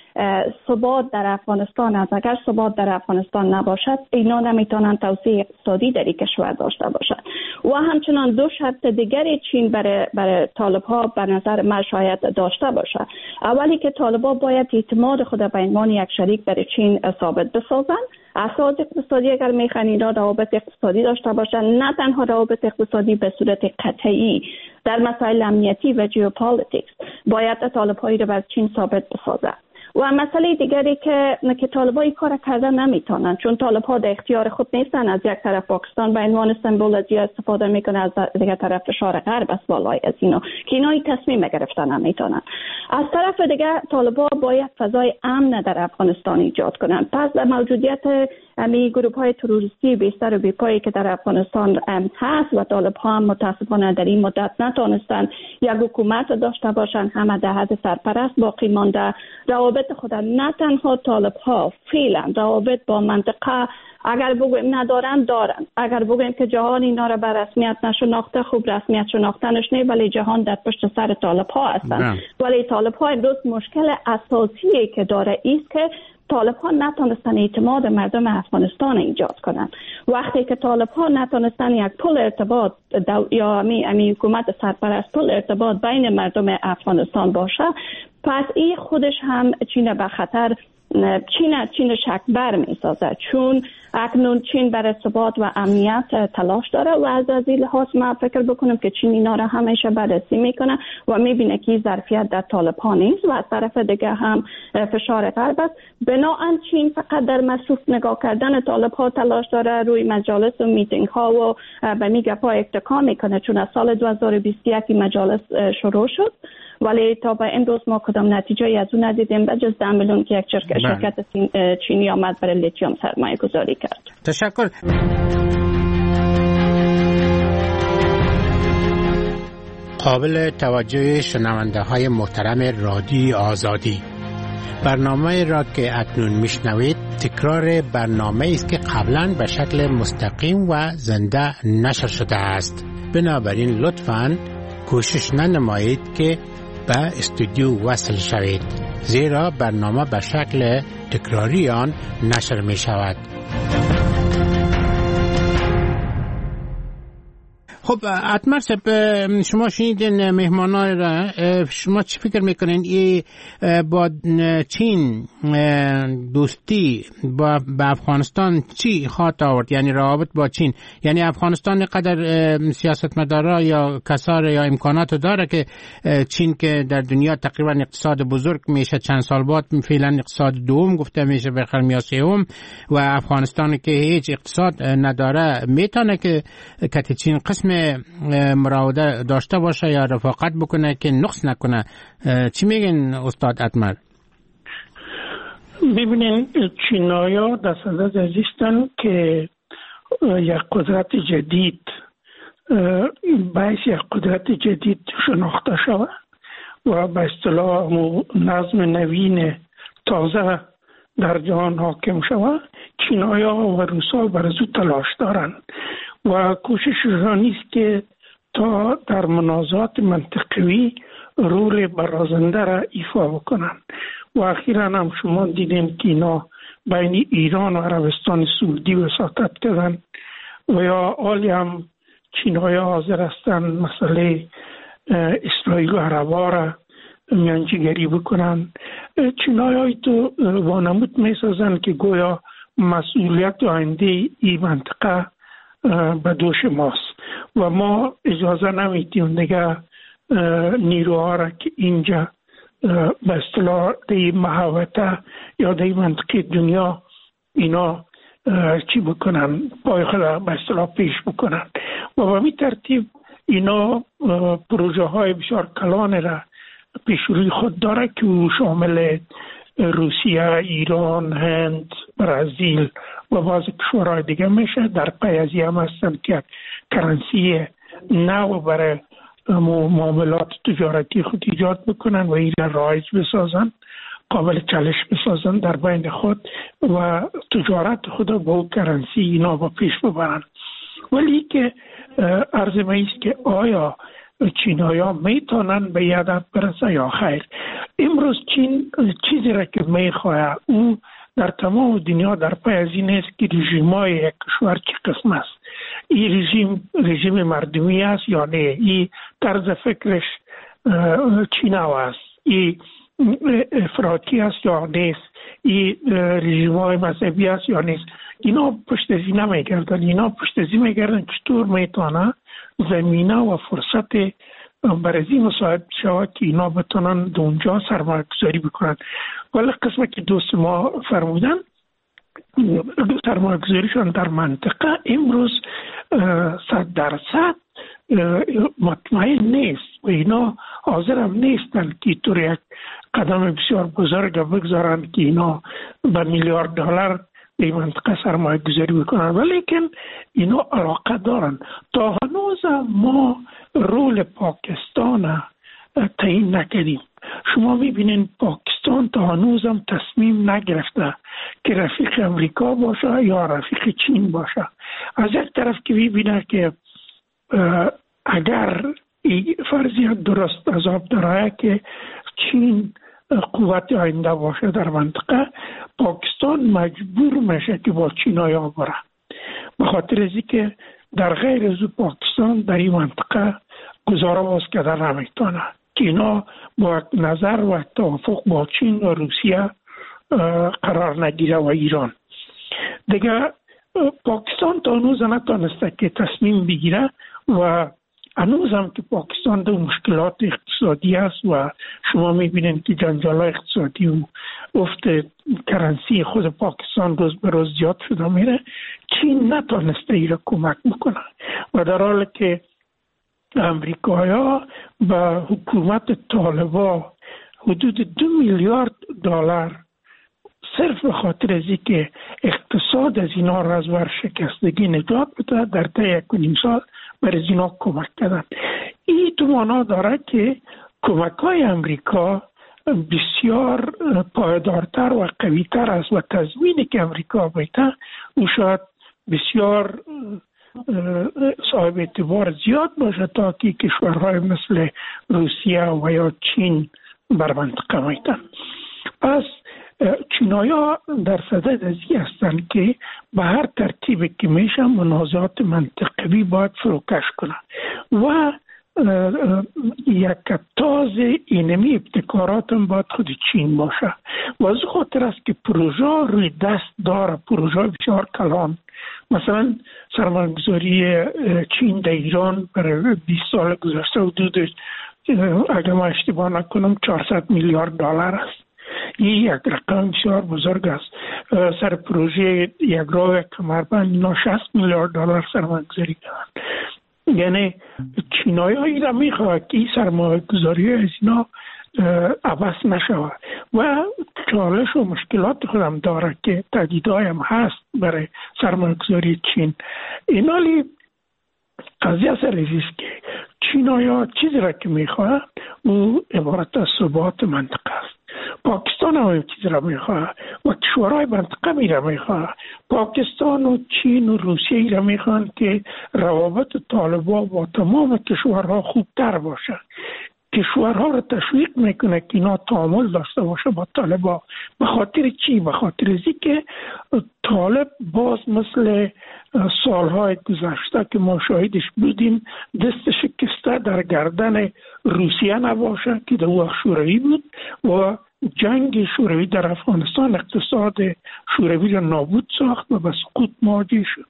[SPEAKER 6] ثبات در افغانستان است. اگر ثبات در افغانستان نباشد اینا نمیتونن توسعه اقتصادی در این کشور داشته باشند. و همچنان دو شرط دیگری چین برای برای طالب ها به نظر من شاید داشته باشه. اولی که طالب ها باید اعتماد خود به عنوان یک شریک برای چین ثابت بسازن. اساس اقتصادی اگر میخوان اینا روابط اقتصادی داشته باشن، نه تنها روابط اقتصادی به صورت قطعی در مسائل امنیتی و ژئوپلیتیکس، باید طالب هایی رو بر چین ثابت بسازه. و مسئله دیگری که که طالبای کار کردن نمیتونن، چون طالب ها در اختیار خود نیستن. از یک طرف پاکستان به عنوان استانبول از استفاده میکنه، از دیگر طرف فشار غرب است بالای از اینا که اینا تصمیم گرفتن نمیتونن. از طرف دیگر طالبا باید فضای امن در افغانستان ایجاد کنن. پس در موجودیت امی گروه های تروریستی بیشتر و بیپایی که در افغانستان هست و طالب ها هم متاسفانه در این مدت نتونستن یک حکومت داشته باشن، همه در حد سرپرست باقی مانده. روابط خود نه تنها طالب ها فعلا روابط با منطقه اگر بگویم ندارن دارن، اگر بگویم که جهان اینا را به رسمیت نشناخته، خوب رسمیت شناختنش نه، ولی جهان در پشت سر طالب ها هستن. ولی طالب ها امروز مشکل اساسی که داره ایست که طالب ها نتونستن اعتماد مردم افغانستان ایجاد کنن. وقتی که طالب ها نتونستن یک پل ارتباط دو... یا امی, امی حکومت سرپرست پل ارتباط بین مردم افغانستان باشه، پس این خودش هم چین به خطر چین چین شکبر می سازد، چون اکنون چین برای ثبات و امنیت تلاش داره و از از این لحاظ ما فکر بکنم که چین اینا را همیشه بررسی میکنه و میبینه که ظرفیت در طالبان نیست و از طرف دیگه هم فشار غرب است. بنابراین چین فقط در مصروف نگاه کردن طالب ها تلاش داره، روی مجالس و میتینگ ها و به میگپ ها اتکا میکنه، چون از سال دو هزار و بیست و یک مجالس شروع شد ولی تا به امروز ما کدام نتیجه از اون ندیدیم بجز ده میلیون که یک شرکت چینی آمد برای لیتیوم سرمایه گذاری کرد.
[SPEAKER 1] تشکر. قابل توجه شنونده های محترم رادیو آزادی، برنامه را که اکنون میشنوید تکرار برنامه است که قبلا به شکل مستقیم و زنده نشر شده است. بنابراین لطفاً کوشش ننمایید که به استودیو وصل شوید، زیرا برنامه به شکل تکراری آن نشر می شود. خب اتمر صاحب، شما شنیدین مهمانان را، شما چی فکر میکنین این با چین دوستی با افغانستان چی خواهد آورد؟ یعنی روابط با چین، یعنی افغانستان قدر سیاستمدارا یا کسار یا امکانات داره که چین که در دنیا تقریبا اقتصاد بزرگ میشه، چند سال بعد فعلا اقتصاد دوم گفته میشه به خیلی یا سوم، و افغانستان که هیچ اقتصاد نداره میتونه که که چین قسم مراوده داشته باشه یا رفاقت بکنه که نقص نکنه. چی میگن استاد اتمر؟
[SPEAKER 5] ببینین چینایا در صدد ازیستن که یک قدرت جدید باعث یک قدرت جدید شناخته شود و به اصطلاح نظم نوین تازه در جهان حاکم شود. چینایا و روسا برای تلاش دارند و کوشششان نیست که تا در منازعات منطقوی رول برازنده را ایفا بکنند و اخیراً هم شما دیدین که اینا بین ایران و عربستان سعودی وساطت کردن و یا حالی هم چین‌های حاضر هستند مسئله اسرائیل و عربا را میانجیگری بکنن. چین‌های تو وانمود میسازن که گویا مسئولیت آینده این منطقه به دوش ماست و ما اجازه نمیدیم دیگه نیروها را که اینجا به اصطلاح دی محوطه یا دی منطقه دنیا اینا چی بکنن، پای خود به اصطلاح پیش بکنن و به می ترتیب اینا پروژه های بسیار کلان را پیش روی خود داره که شامل روسیه، ایران، هند، برزیل و بعض کشورهای دیگه میشه. در پی از هم هستن که کرنسی نو برای معاملات تجارتی خود ایجاد بکنن و این را رایج بسازن، قابل چالش بسازن در بین خود و تجارت خود با کرنسی اینا با پیش ببرن. ولی که عرض میست که آیا چینایا میتونن به یادت برسه یا خیر؟ امروز چین چیزی را که میخواه او در تمام دنیا در پی از این است که رژیمای یک کشور چی قسم است. این رژیم رژیم مردمی است یا نه؟ این طرز فکرش چیناو است؟ این افراطی است یا نیست؟ این رژیمای مذهبی است یا نیست؟ اینا پشتزی نمیگردن. اینا پشتزی میگردن چطور میتونه زمینه و فرصت برای مساعد شود که اینا بتونن دونجا سرمایه گذاری بکنن. ولی قسمه که دوست ما فرمودن سرمایه گذاریشان در منطقه امروز صد درصد مطمئن نیست و اینا حاضر هم نیستن که طور یک قدم بسیار بزرگ بگذارن که اینا به میلیارد دلار به منطقه سرمایه گذاری بکنن. ولیکن اینا علاقه دارن. تا هنوز ما رول پاکستان تعیین نکردیم. شما میبینین پاکستان تا هنوز هم تصمیم نگرفته که رفیق امریکا باشه یا رفیق چین باشه. از یک طرف که میبینه که اگر فرضیت درست از آب درآید که چین قوت آینده باشه در منطقه، پاکستان مجبور میشه که با چینایا بره، به خاطر ازی که در غیر از پاکستان در این منطقه گزاره باز کردن نمیتونه که اینا با نظر و توافق با چین و روسیه قرار نگیره و ایران. دیگه پاکستان تا هنوز نتانسته که تصمیم بگیره و هنوز هم که پاکستان در مشکلات اقتصادی است و شما میبینید که جنجال اقتصادی و افت کرنسی خود پاکستان روز به روز زیاد شده میره. چین نتانسته ایره کمک میکنه و در حالی که امریکایا به حکومت طالبا حدود دو میلیارد دلار صرف به خاطر از که اقتصاد از اینا را از ورشکستگی نجات بده در طی یک و نیم سال برای اینا کمک کردن. این تو معنا داره که کمک های امریکا بسیار پایدارتر و قویتر است و تضمینی که امریکا بیده او شاید بسیار صاحب اعتبار زیاد باشه تا که کشورهای مثل روسیه و یا چین بر منطقه میتن. پس چینایا در صدد از این هستند که به هر ترتیبی که میشه منازعات منطقوی باید فروکش کنه و یک تاز اینمی ابتکارات هم باید خود چین باشه و از خاطر است که پروژه روی دست داره، پروژه بسیار کلان. مثلا سرمایه‌گذاری چین در ایران برای بیست سال گذشته حدود اگر ما اشتباه نکنم چهارصد میلیارد دلار است. این یک رقم بسیار بزرگ است. سر پروژه یک راه کمربند اینا شصت میلیارد دلار سرمایه‌گذاری کردن. یعنی چینایی ها اینا میخواد که این سرمایه‌گذاری از اینا عباس نشود و چالش و مشکلات خودم داره که تهدیدهای هم هست برای سرمایه‌گذاری چین. اینالی قضیه سر است که چینایی ها چیزی را که میخواد او عبارت از ثبات منطقه است. پاکستان هم این چیز را میخواه و کشورهای منطقه می را میخواه. پاکستان و چین و روسیه را میخوان که روابط طالبان با تمام کشورها خوبتر باشه. کشورها را تشویق میکنه که اینا تعامل داشته باشه با طالبان. به خاطر چی؟ به خاطر ازی که طالب باز مثل سالهای گذشته که ما شاهدش بودیم دست شکسته در گردن روسیه نباشه که در وقت شوروی بود و جنگ شوروی در افغانستان اقتصاد شوروی را نابود ساخت و به سقوط مواجه شد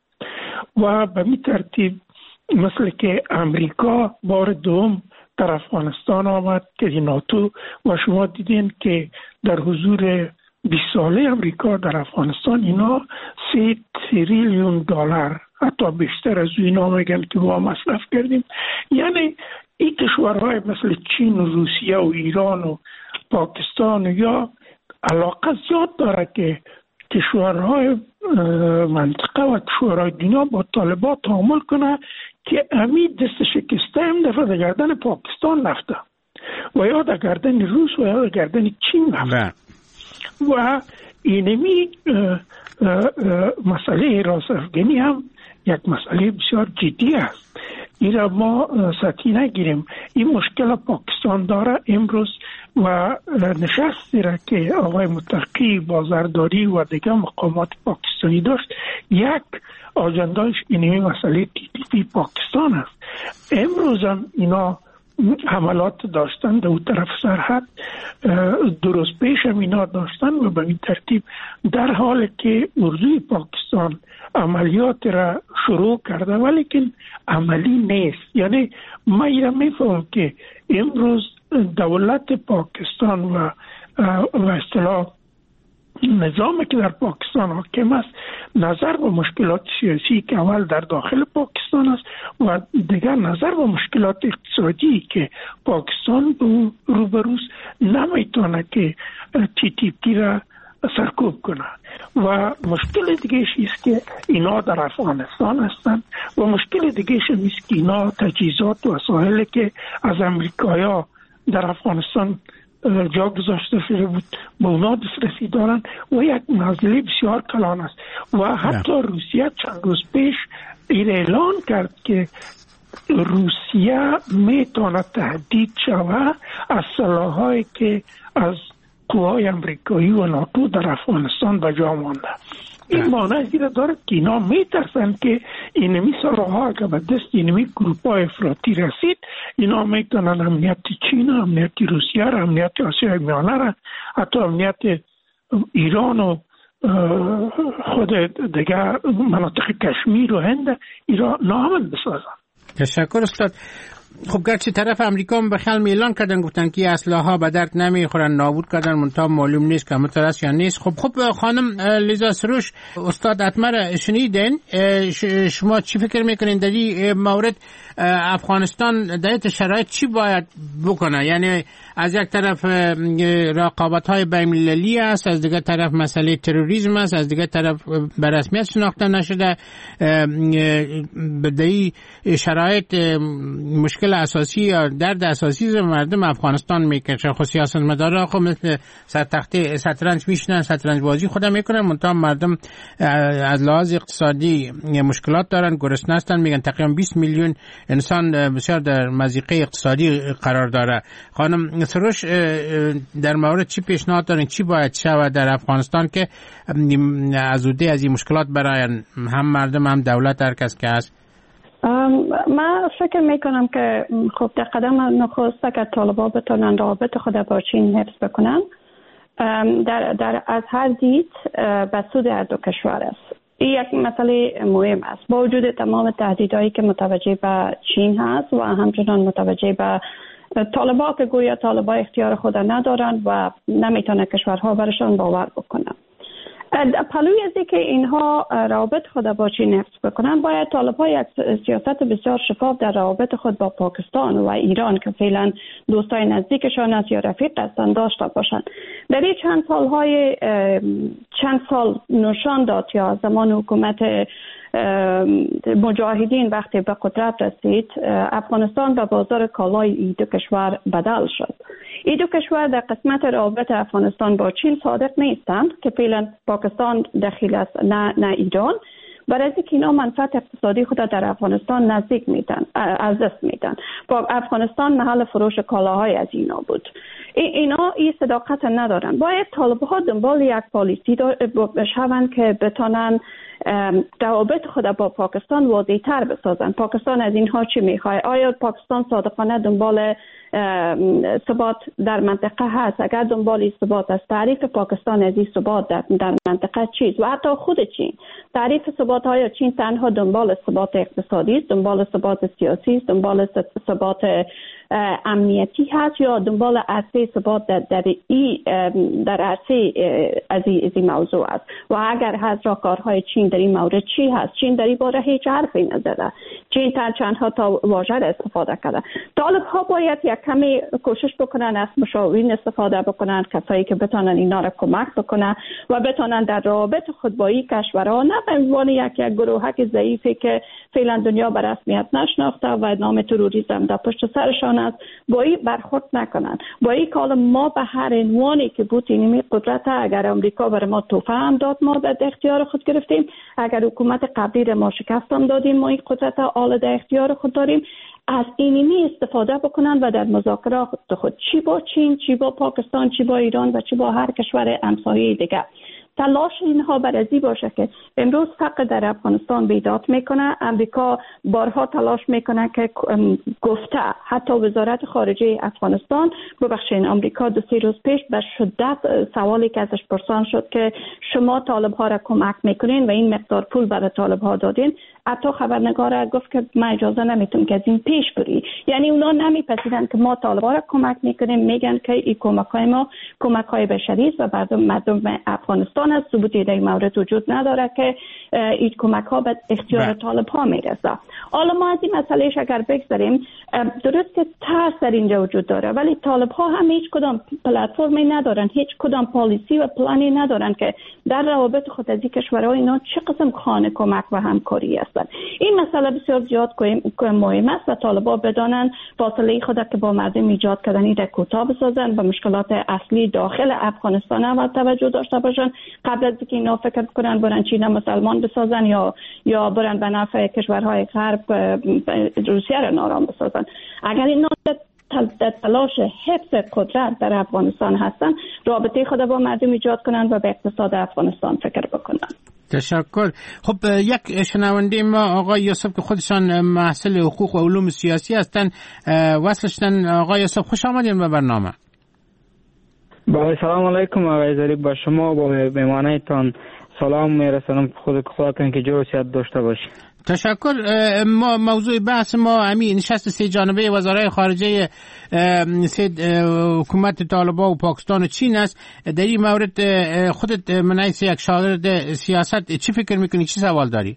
[SPEAKER 5] و به می ترتیب مثل که امریکا بار دوم در افغانستان آمد که ناتو و شما دیدین که در حضور بیست ساله امریکا در افغانستان اینا سه تریلیون دلار حتی بیشتر از اینا میگن که ما مصرف کردیم. یعنی این کشورهای مثل چین و روسیه و ایران و پاکستان یا علاقه زیاد داره که کشورهای منطقه و کشورهای دنیا با طالبان تعامل کنه که امید دست شکسته هم دفعه در گردن پاکستان نفته و یا در گردن روس و یا در گردن چین نفته و اینمی مسئله راست افغانی هم یک مسئله بسیار جدی است. این را ما سطحی نگیریم. این مشکل پاکستان داره امروز و نشستی را که آقای متقی بازارداری و دیگه مقامات پاکستانی داشت یک آجندهش اینمی مسئله تی تی پی پاکستان است. امروز هم اینا حملات داشتن در اون طرف سرحد درست پیش هم اینا داشتن و به این ترتیب در حال که اردوی پاکستان عملیات را شروع کرده ولی که عملی نیست. یعنی ما ایره میفهم که امروز دولت پاکستان و و اصطلاح نظامی که در پاکستان حاکم است نظر به مشکلات سیاسی که اول در داخل پاکستان است و دیگر نظر به مشکلات اقتصادی که پاکستان روبروست نمیتونه که تی تی پی را سرکوب کنه و مشکل دیگه است که اینا در افغانستان هستند و مشکل دیگه است که اینا تجهیزات و وسایلی که از امریکایا در افغانستان جا گذاشته شده بود به اونا دسترسی دارن و یک نزله بسیار کلان است و حتی روسیه چند روز پیش این اعلان کرد که روسیه میتونه تهدید شود از سلاحایی که از قوای امریکایی و ناتو در افغانستان به جا مانده. این معنی زیره داره که اینا میترسن که اینمی سلاح‌ها اگر به دست اینمی گروپ‌های افراطی رسید اینا میتونن امنیت چین، امنیت روسیه، امنیت آسیای میانه را، حتی امنیت ایران و خود دیگر مناطق کشمیر و هند ایران ناامن بسازن.
[SPEAKER 1] تشکر استاد. خب گرچه طرف امریکا هم به خلم اعلان کردن گفتن که اسلحه ها به درد نمیخورن، نابود کردن، منتها معلوم نیست که متر است یا نیست. خب خب خانم لیزا سروش، استاد اتمر شنیدین، شما چی فکر میکنین در این مورد؟ افغانستان در شرایط چی باید بکنه؟ یعنی از یک طرف رقابت های بین المللی است، از دیگر طرف مسئله تروریسم است، از دیگر طرف به رسمیت شناخته نشده. در این شرایط مشکل اساسی یا درد اساسی مردم افغانستان میکشه. خود سیاستمدارا خب مثل سرتخته شطرنج میشنن، شطرنج بازی خودم میکنن، منتها مردم از لحاظ اقتصادی مشکلات دارن، گرسنه هستن. میگن تقریبا بیست میلیون انسان بسیار در مضیقه اقتصادی قرار داره. خانم سروش، در مورد چی پیشنهاد دارین؟ چی باید شود در افغانستان که ازوده از این مشکلات برای هم مردم هم دولت هر کس که هست؟
[SPEAKER 6] من فکر میکنم که خب در قدم نخست اگر طالبان بتونن رابط خود با چین حفظ بکنن، در, در از هر دید به سود هر دو کشور است. این یک مسئله مهم است. با وجود تمام تهدیدهایی که متوجه به چین هست و همچنان متوجه به طالبان که گویا طالبان اختیار خود ندارن و نمیتونه کشورها برشان باور بکنن. پلوی از اینکه اینها روابط خود با چین حفظ بکنن، باید طالبان یک سیاست بسیار شفاف در روابط خود با پاکستان و ایران که فعلا دوستای نزدیکشان است یا رفیق هستند داشته باشند. در این چند سالهای چند سال نشان داد یا زمان حکومت مجاهدین وقتی به قدرت رسید، افغانستان به بازار کالای این دو کشور بدل شد. این دو کشور در قسمت روابط افغانستان با چین صادق نیستند که فعلا پاکستان دخیل است، نه نه ایران. برای اینکه اینا منفعت اقتصادی خود در افغانستان نزدیک میدن، از دست میدن. با افغانستان محل فروش کالاهای از اینا بود. اینا این صداقت ندارن. باید طالب‌ها دنبال یک پالیسی بشوند که بتونن روابط خود با پاکستان واضح‌تر بسازن. پاکستان از اینها چی میخواد؟ آیا پاکستان صادقانه دنبال ثبات در منطقه هست؟ اگر دنبال ثبات است، تعریف پاکستان از این ثبات در, در منطقه چیست؟ و حتی خود چین، تعریف ثبات های چین تنها دنبال ثبات اقتصادی است، دنبال ثبات سیاسی است، دنبال ثبات امنیتی هست یا دنبال عرصه ثبات در در ای در عرصه از این موضوع است؟ و اگر هست راهکارهای چین در این مورد چی هست؟ چین در این باره هیچ حرفی نزده. چین تا چندها تا واژه استفاده کرده. طالب ها باید یک کمی کوشش بکنن از مشاورین استفاده بکنن، کسایی که بتونن اینا را کمک بکنن و بتونن در روابط خود با این کشورها، نه به عنوان یک یک گروهک ضعیفی که فعلا دنیا به رسمیت نشناخته و نام تروریسم در پشت سرشان است، با این برخورد نکنن. با این کال ما به هر عنوانی که بود اینمی قدرت، اگر امریکا بر ما توفه هم داد ما در اختیار خود گرفتیم، اگر حکومت قبلی ما شکست هم دادیم ما این قدرت آل در اختیار خود داریم. از اینمی استفاده بکنن و در مذاکرات خود چی با چین، چی با پاکستان، چی با ایران و چی با هر کشور همسایه دیگه تلاش اینها برازی باشه که امروز فقط در افغانستان بیداد میکنه. امریکا بارها تلاش میکنه که گفته، حتی وزارت خارجه افغانستان، ببخشید امریکا دو سه روز پیش به شدت سوالی که ازش پرسان شد که شما طالب ها را کمک میکنین و این مقدار پول برای طالب ها دادین، حتی خبرنگار گفت که من اجازه نمیتونم که از این پیش بری. یعنی اونا نمیپذیرن که ما طالب ها را کمک میکنیم، میگن که این کمک های ما کمک های بشری است و مردم مردم افغانستان است. ثبوتی در این مورد وجود نداره که این کمک ها به اختیار طالب ها میرسه. حالا ما از این مسئلهش اگر بگذاریم، درست که ترس در اینجا وجود داره، ولی طالب ها هم هیچ کدام پلتفرمی ندارن، هیچ کدام پالیسی و پلانی ندارن که در روابط خود از این کشورها اینا چه قسم خانه کمک و همکاری هستن. این مسئله بسیار زیاد مهم است و طالبان بدانن فاصله خود که با مردم ایجاد کردن این کوتاه بسازن، به مشکلات اصلی داخل افغانستان اول توجه داشته باشن قبل از اینکه اینا فکر کنن برن چین مسلمان بسازن یا یا برن به نفع کشورهای غرب روسیه را نارام بسازن. اگر اینا در تلاش حفظ قدرت در افغانستان هستن، رابطه خود با مردم ایجاد کنن و به اقتصاد افغانستان فکر بکنن.
[SPEAKER 1] تشکر. خب یک شنونده ما آقای یوسف که خودشان محصل حقوق و علوم سیاسی هستن، وصلشتن. آقای یوسف خوش آمدین به برنامه.
[SPEAKER 8] با سلام علیکم آقای ظریف، با شما با مهمانایتان سلام میرسونم. خود خدا کنه که جور صحت داشته باشید.
[SPEAKER 1] تشکر. ما موضوع بحث ما همین نشست سه جانبه وزرای خارجه سید حکومت طالبان و پاکستان و چین است. در این مورد خودت من حیث یک شاگرد سیاست چی فکر میکنی، چی سوال داری؟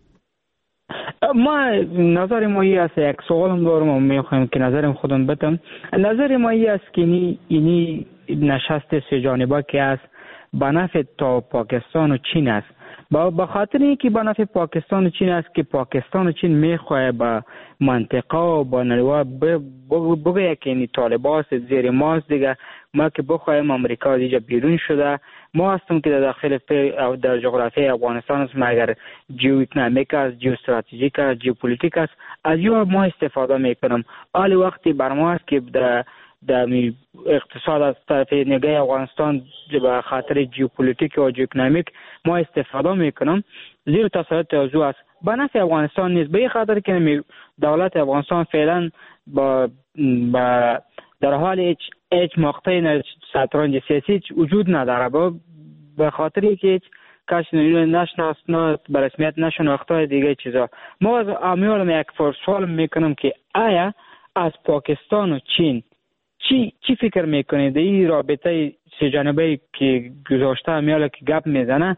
[SPEAKER 8] ما نظر ما ای است، یک سوالم دارم و میخوایم که نظرم خودم بتم. نظر ما ای است که اینی, اینی نشست سه جانبه که است به نفع تا پاکستان و چین است. با بخاطر اینکه به نفع پاکستان و چین است که پاکستان و چین میخواه با منطقه و با نلوا بگه که این طالبان زیر ماست دیگه، ما که بخواهیم امریکا دیگه بیرون شده، ما هستم که در داخل در جغرافیای افغانستان است، اگر جیو اکنامیک است، جیو استراتژیک است، جیو پولیتیک است، از یو ما استفاده میکنم. حال وقتی بر ما است که در در اقتصاد از طرف نگاه افغانستان به خاطر جیوپولیتیک و جیواکنامیک ما استفاده میکنم، زیر تسلط اوضاع است به نفع افغانستان نیست. به این خاطر که دولت افغانستان فعلا با, با در حال هیچ هیچ مقطعی شطرنج سیاسی وجود نداره، به خاطر که هیچ کسی نشناست، نه به رسمیت نشناخته دیگه چیزا. ما از امیال یک سوال میکنم که آیا از پاکستان و چین چی چی فکر میکنید این رابطه سه جانبه که گذاشته میاله که گپ میزنه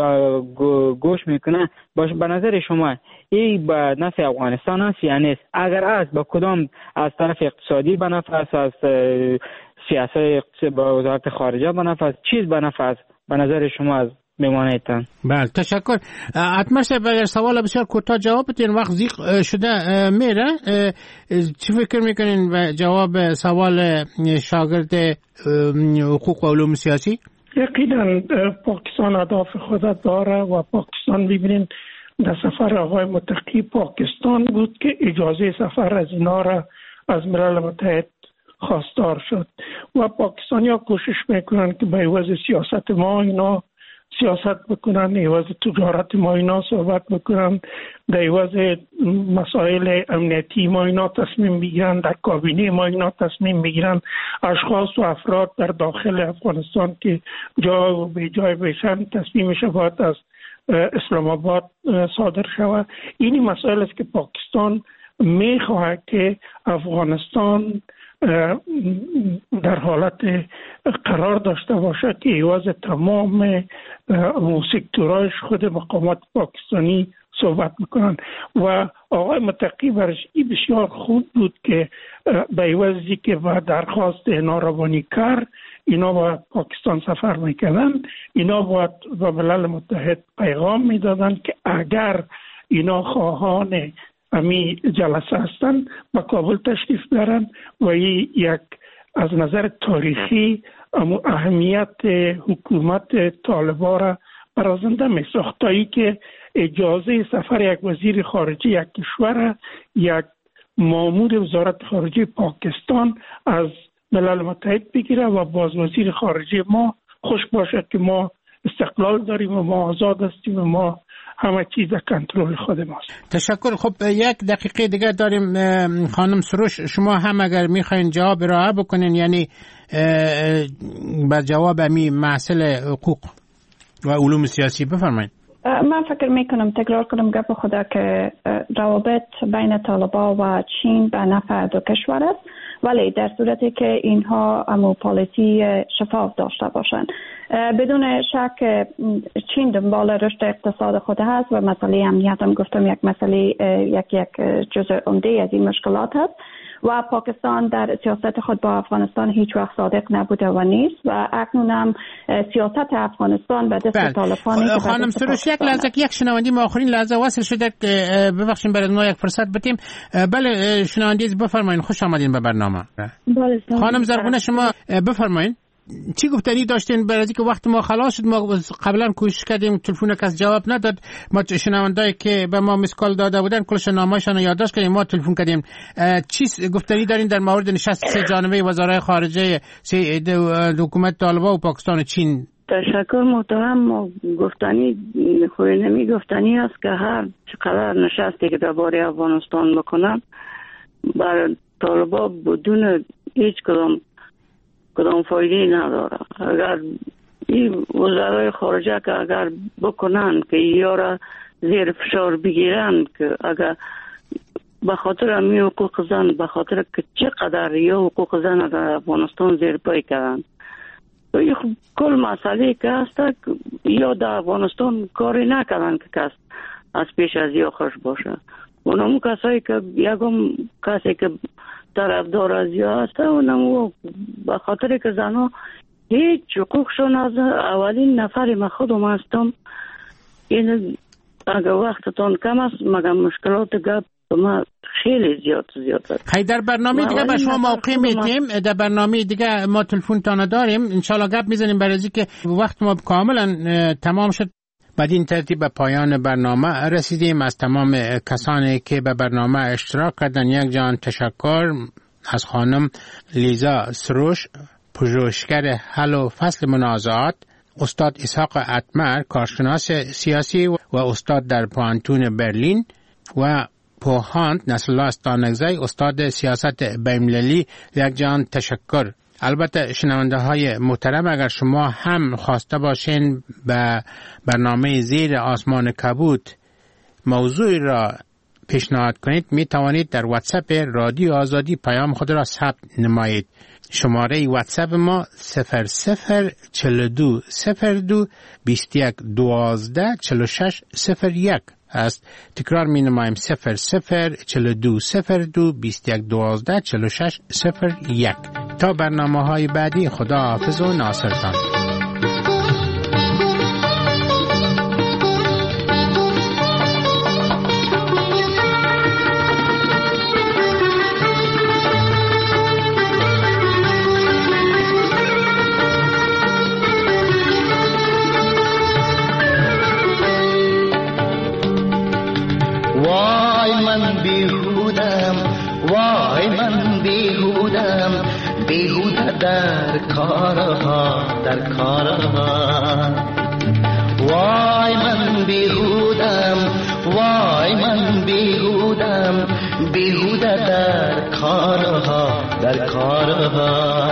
[SPEAKER 8] گوش میکنه باش، به نظر شما این به نفع افغانستان است یا نیست؟ اگر است به کدام، از طرف اقتصادی به نفع است، از سیاست با وزارت خارجه به نفع است، چیز به نفع است به نظر شما از میمانیتان؟
[SPEAKER 1] بله تشکر. حتما صاحب اگر سوال بسیار کوتاه جواب بدین، وقت زیق شده میره. چی فکر میکنین و جواب سوال شاگرد حقوق و علوم سیاسی؟
[SPEAKER 5] یقینا پاکستان اهداف خود داره و پاکستان ببینین در سفر آقای متقی پاکستان بود که اجازه سفر از اینا را از ملل متحد خواستار شد و پاکستانی ها کوشش میکنن که به عوض سیاست ما اینا سیاست بکنن، عوض تجارت ما اینا صحبت بکنن، در عوض مسائل امنیتی ما اینا تصمیم بگیرن، در کابینه ما اینا تصمیم بگیرن. اشخاص و افراد در داخل افغانستان که جا و به جای بشن تصمیمش باید از اسلام آباد صادر شود. این مسائل است که پاکستان میخواهد که افغانستان در حالت قرار داشته باشد که عوض تمام سکتورایش خود مقامات پاکستانی صحبت میکنن و آقای متقی برش این بسیار خوب بود که به عوضی که با درخواست اینا روانی کرد، اینا با پاکستان سفر میکنن، اینا باید با ملل متحد پیغام میدادن که اگر اینا خواهان امی جلسه هستن با کابل تشریف دارن و این یک از نظر تاریخی اهمیت حکومت طالبان را برازنده می ساختایی که اجازه سفر یک وزیر خارجه یک کشور، یک مامور وزارت خارجه پاکستان از ملل متحد بگیره و باز وزیر خارجه ما خوش باشد که ما استقلال داریم و ما آزاد هستیم و ما همه چیز کنترل خود ماست.
[SPEAKER 1] تشکر. خب یک دقیقه دیگه داریم. خانم سروش، شما هم اگر میخواین جواب ارائه بکنین، یعنی بر جواب امی مسئله حقوق و علوم سیاسی بفرمایید.
[SPEAKER 6] من فکر میکنم تکرار کنم گپ خدا که روابط بین طالبان و چین به نفع دو کشور است، ولی در صورتی که اینها امو پالیسی شفاف داشته باشند. بدون شک چین دنبال رشد اقتصاد خود هست و مسئله امنیت هم گفتم یک مسئله یک یک جزء عمده از این مشکلات هست و پاکستان در سیاست خود با افغانستان هیچ وقت صادق نبوده و نیست و اکنون هم سیاست افغانستان به دست طالبانی که
[SPEAKER 1] خانم سروش یک لحظه یک شنوندی ما آخرین لحظه وصل شده، ببخشید برای ما یک فرصت بدیم. بله شنوندی بفرمایید، خوش آمدین به برنامه. خانم زرغونه شما بفرمایید. چی گفتنی داشتین؟ برای اینکه وقت ما خلاص شد، ما قبلا کوشش کردیم تلفن کس جواب نداد، ما شنوندایی که به ما مسکال داده بودن کلش نامه‌شان رو یادداشت کردیم، ما تلفن کردیم. چی گفتنی دارین در مورد نشست سه جانبه وزرای خارجه حکومت طالبان و پاکستان و چین؟
[SPEAKER 9] تشکر محترم. ما گفتنی خوری نمی گفتنی است که هر چقدر نشستی که درباره افغانستان بکنم بر طالبان بدون هیچ کدام کدام فایده نداره. اگر این وزرای خارجه که اگر بکنن که یارا زیر فشار بگیرن که اگر به خاطر امی حقوق زن، به خاطر که چقدر یا حقوق زن در افغانستان زیر پای کردن، کل مسئله که هست یا در افغانستان کاری نکردن که کس از پیش از یا خوش باشه. اونمو کسایی که یکم کسی که طرفدار از یا هست اونمو به خاطر که زنها هیچ حقوقشون از اولین نفر ما خودم هستم. این اگر وقتتان کم است مگه مشکلات گپ ما خیلی زیاد زیاد است.
[SPEAKER 1] خیلی در برنامه دیگه به شما موقع میدیم، در برنامه دیگه ما تلفن تانه داریم انشالله گپ میزنیم برای اینکه وقت ما کاملا تمام شد. بعد این ترتیب به پایان برنامه رسیدیم. از تمام کسانی که به برنامه اشتراک کردن یک جان تشکر. از خانم لیزا سروش پژوهشگر حل و فصل منازعات، استاد اسحاق اتمر کارشناس سیاسی و استاد در پانتون برلین و پوهاند نصرالله استانکزی استاد سیاست بین‌المللی یک جان تشکر. البته شنونده های محترم اگر شما هم خواسته باشین به برنامه زیر آسمان کبوت موضوعی را پیشنهاد کنید می توانید در واتساپ رادیو آزادی پیام خود را ثبت نمایید. شماره واتساپ ما صفر صفر چهل و دو صفر دو بیست و یک دوازده چهل و شش صفر یک است. تکرار می نمایم صفر صفر چهل و دو صفر دو بیست و یک دوازده چهل و شش صفر یک. تا برنامه های بعدی خدا حافظ و ناصرتان.
[SPEAKER 10] وای من بیهودم، وای من بیهودم، بیهوده در کارها، در کارها. وای من بیهودم، وای من بیهودم، بیهوده در کارها، در کارها.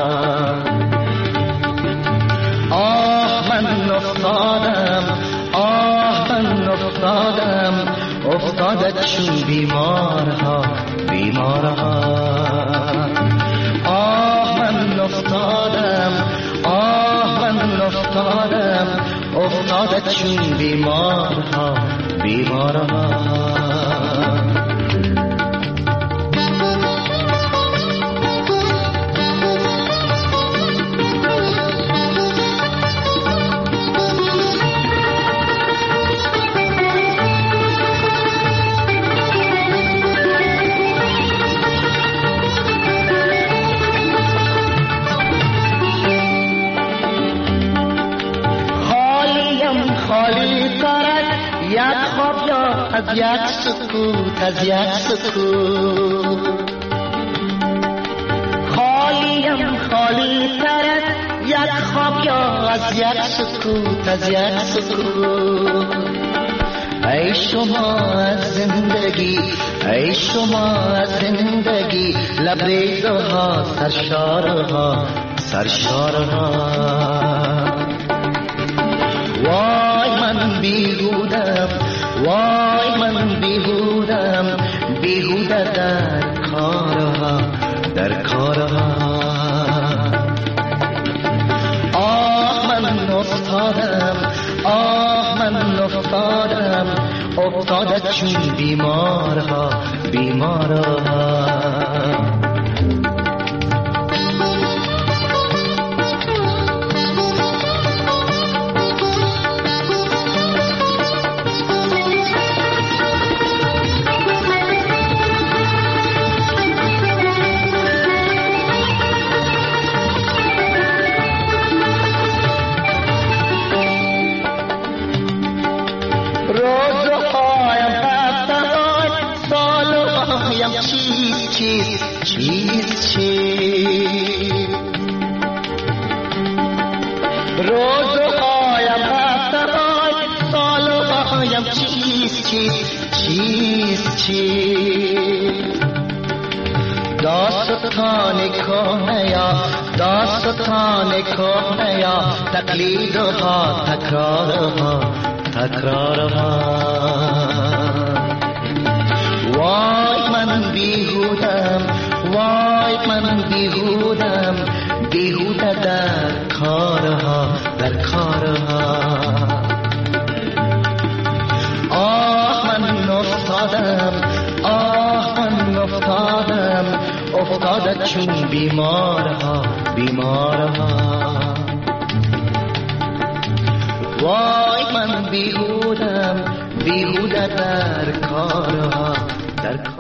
[SPEAKER 10] آه من افتادم، آه من افتادم، افتاده چون بیمارها، بیمارها. آه من افتادم، آه من افتادم، افتاده چون بیمارها، بیمارها. از یک سکوت، از یک سکوت خالیم، خالی تر یک خواب یا از یک سکوت، از یک سکوت. ای شما از زندگی، ای شما از زندگی، لبریزها، سرشارها، سرشارها. وای من بیهودم، وای من بیهودم، بیهوده در کارها، در کارها. آه من افتادم، آه من افتادم، افتاده چون بیمارها، بیمارها. چیز چیز چیز روزهایم هفته‌های سالهایم چیز چیز چیز چیز داستان داستان کهنیا داستان کهنیا تقلیدها تکرارها تکرارها وای من بیهودم وای من بیهودم بیهوده در کارها در کارها آه من افتادم آه من افتادم افتاده چون بیمارها بیمارها وای من بیهودم بیهوده در کارها در کارها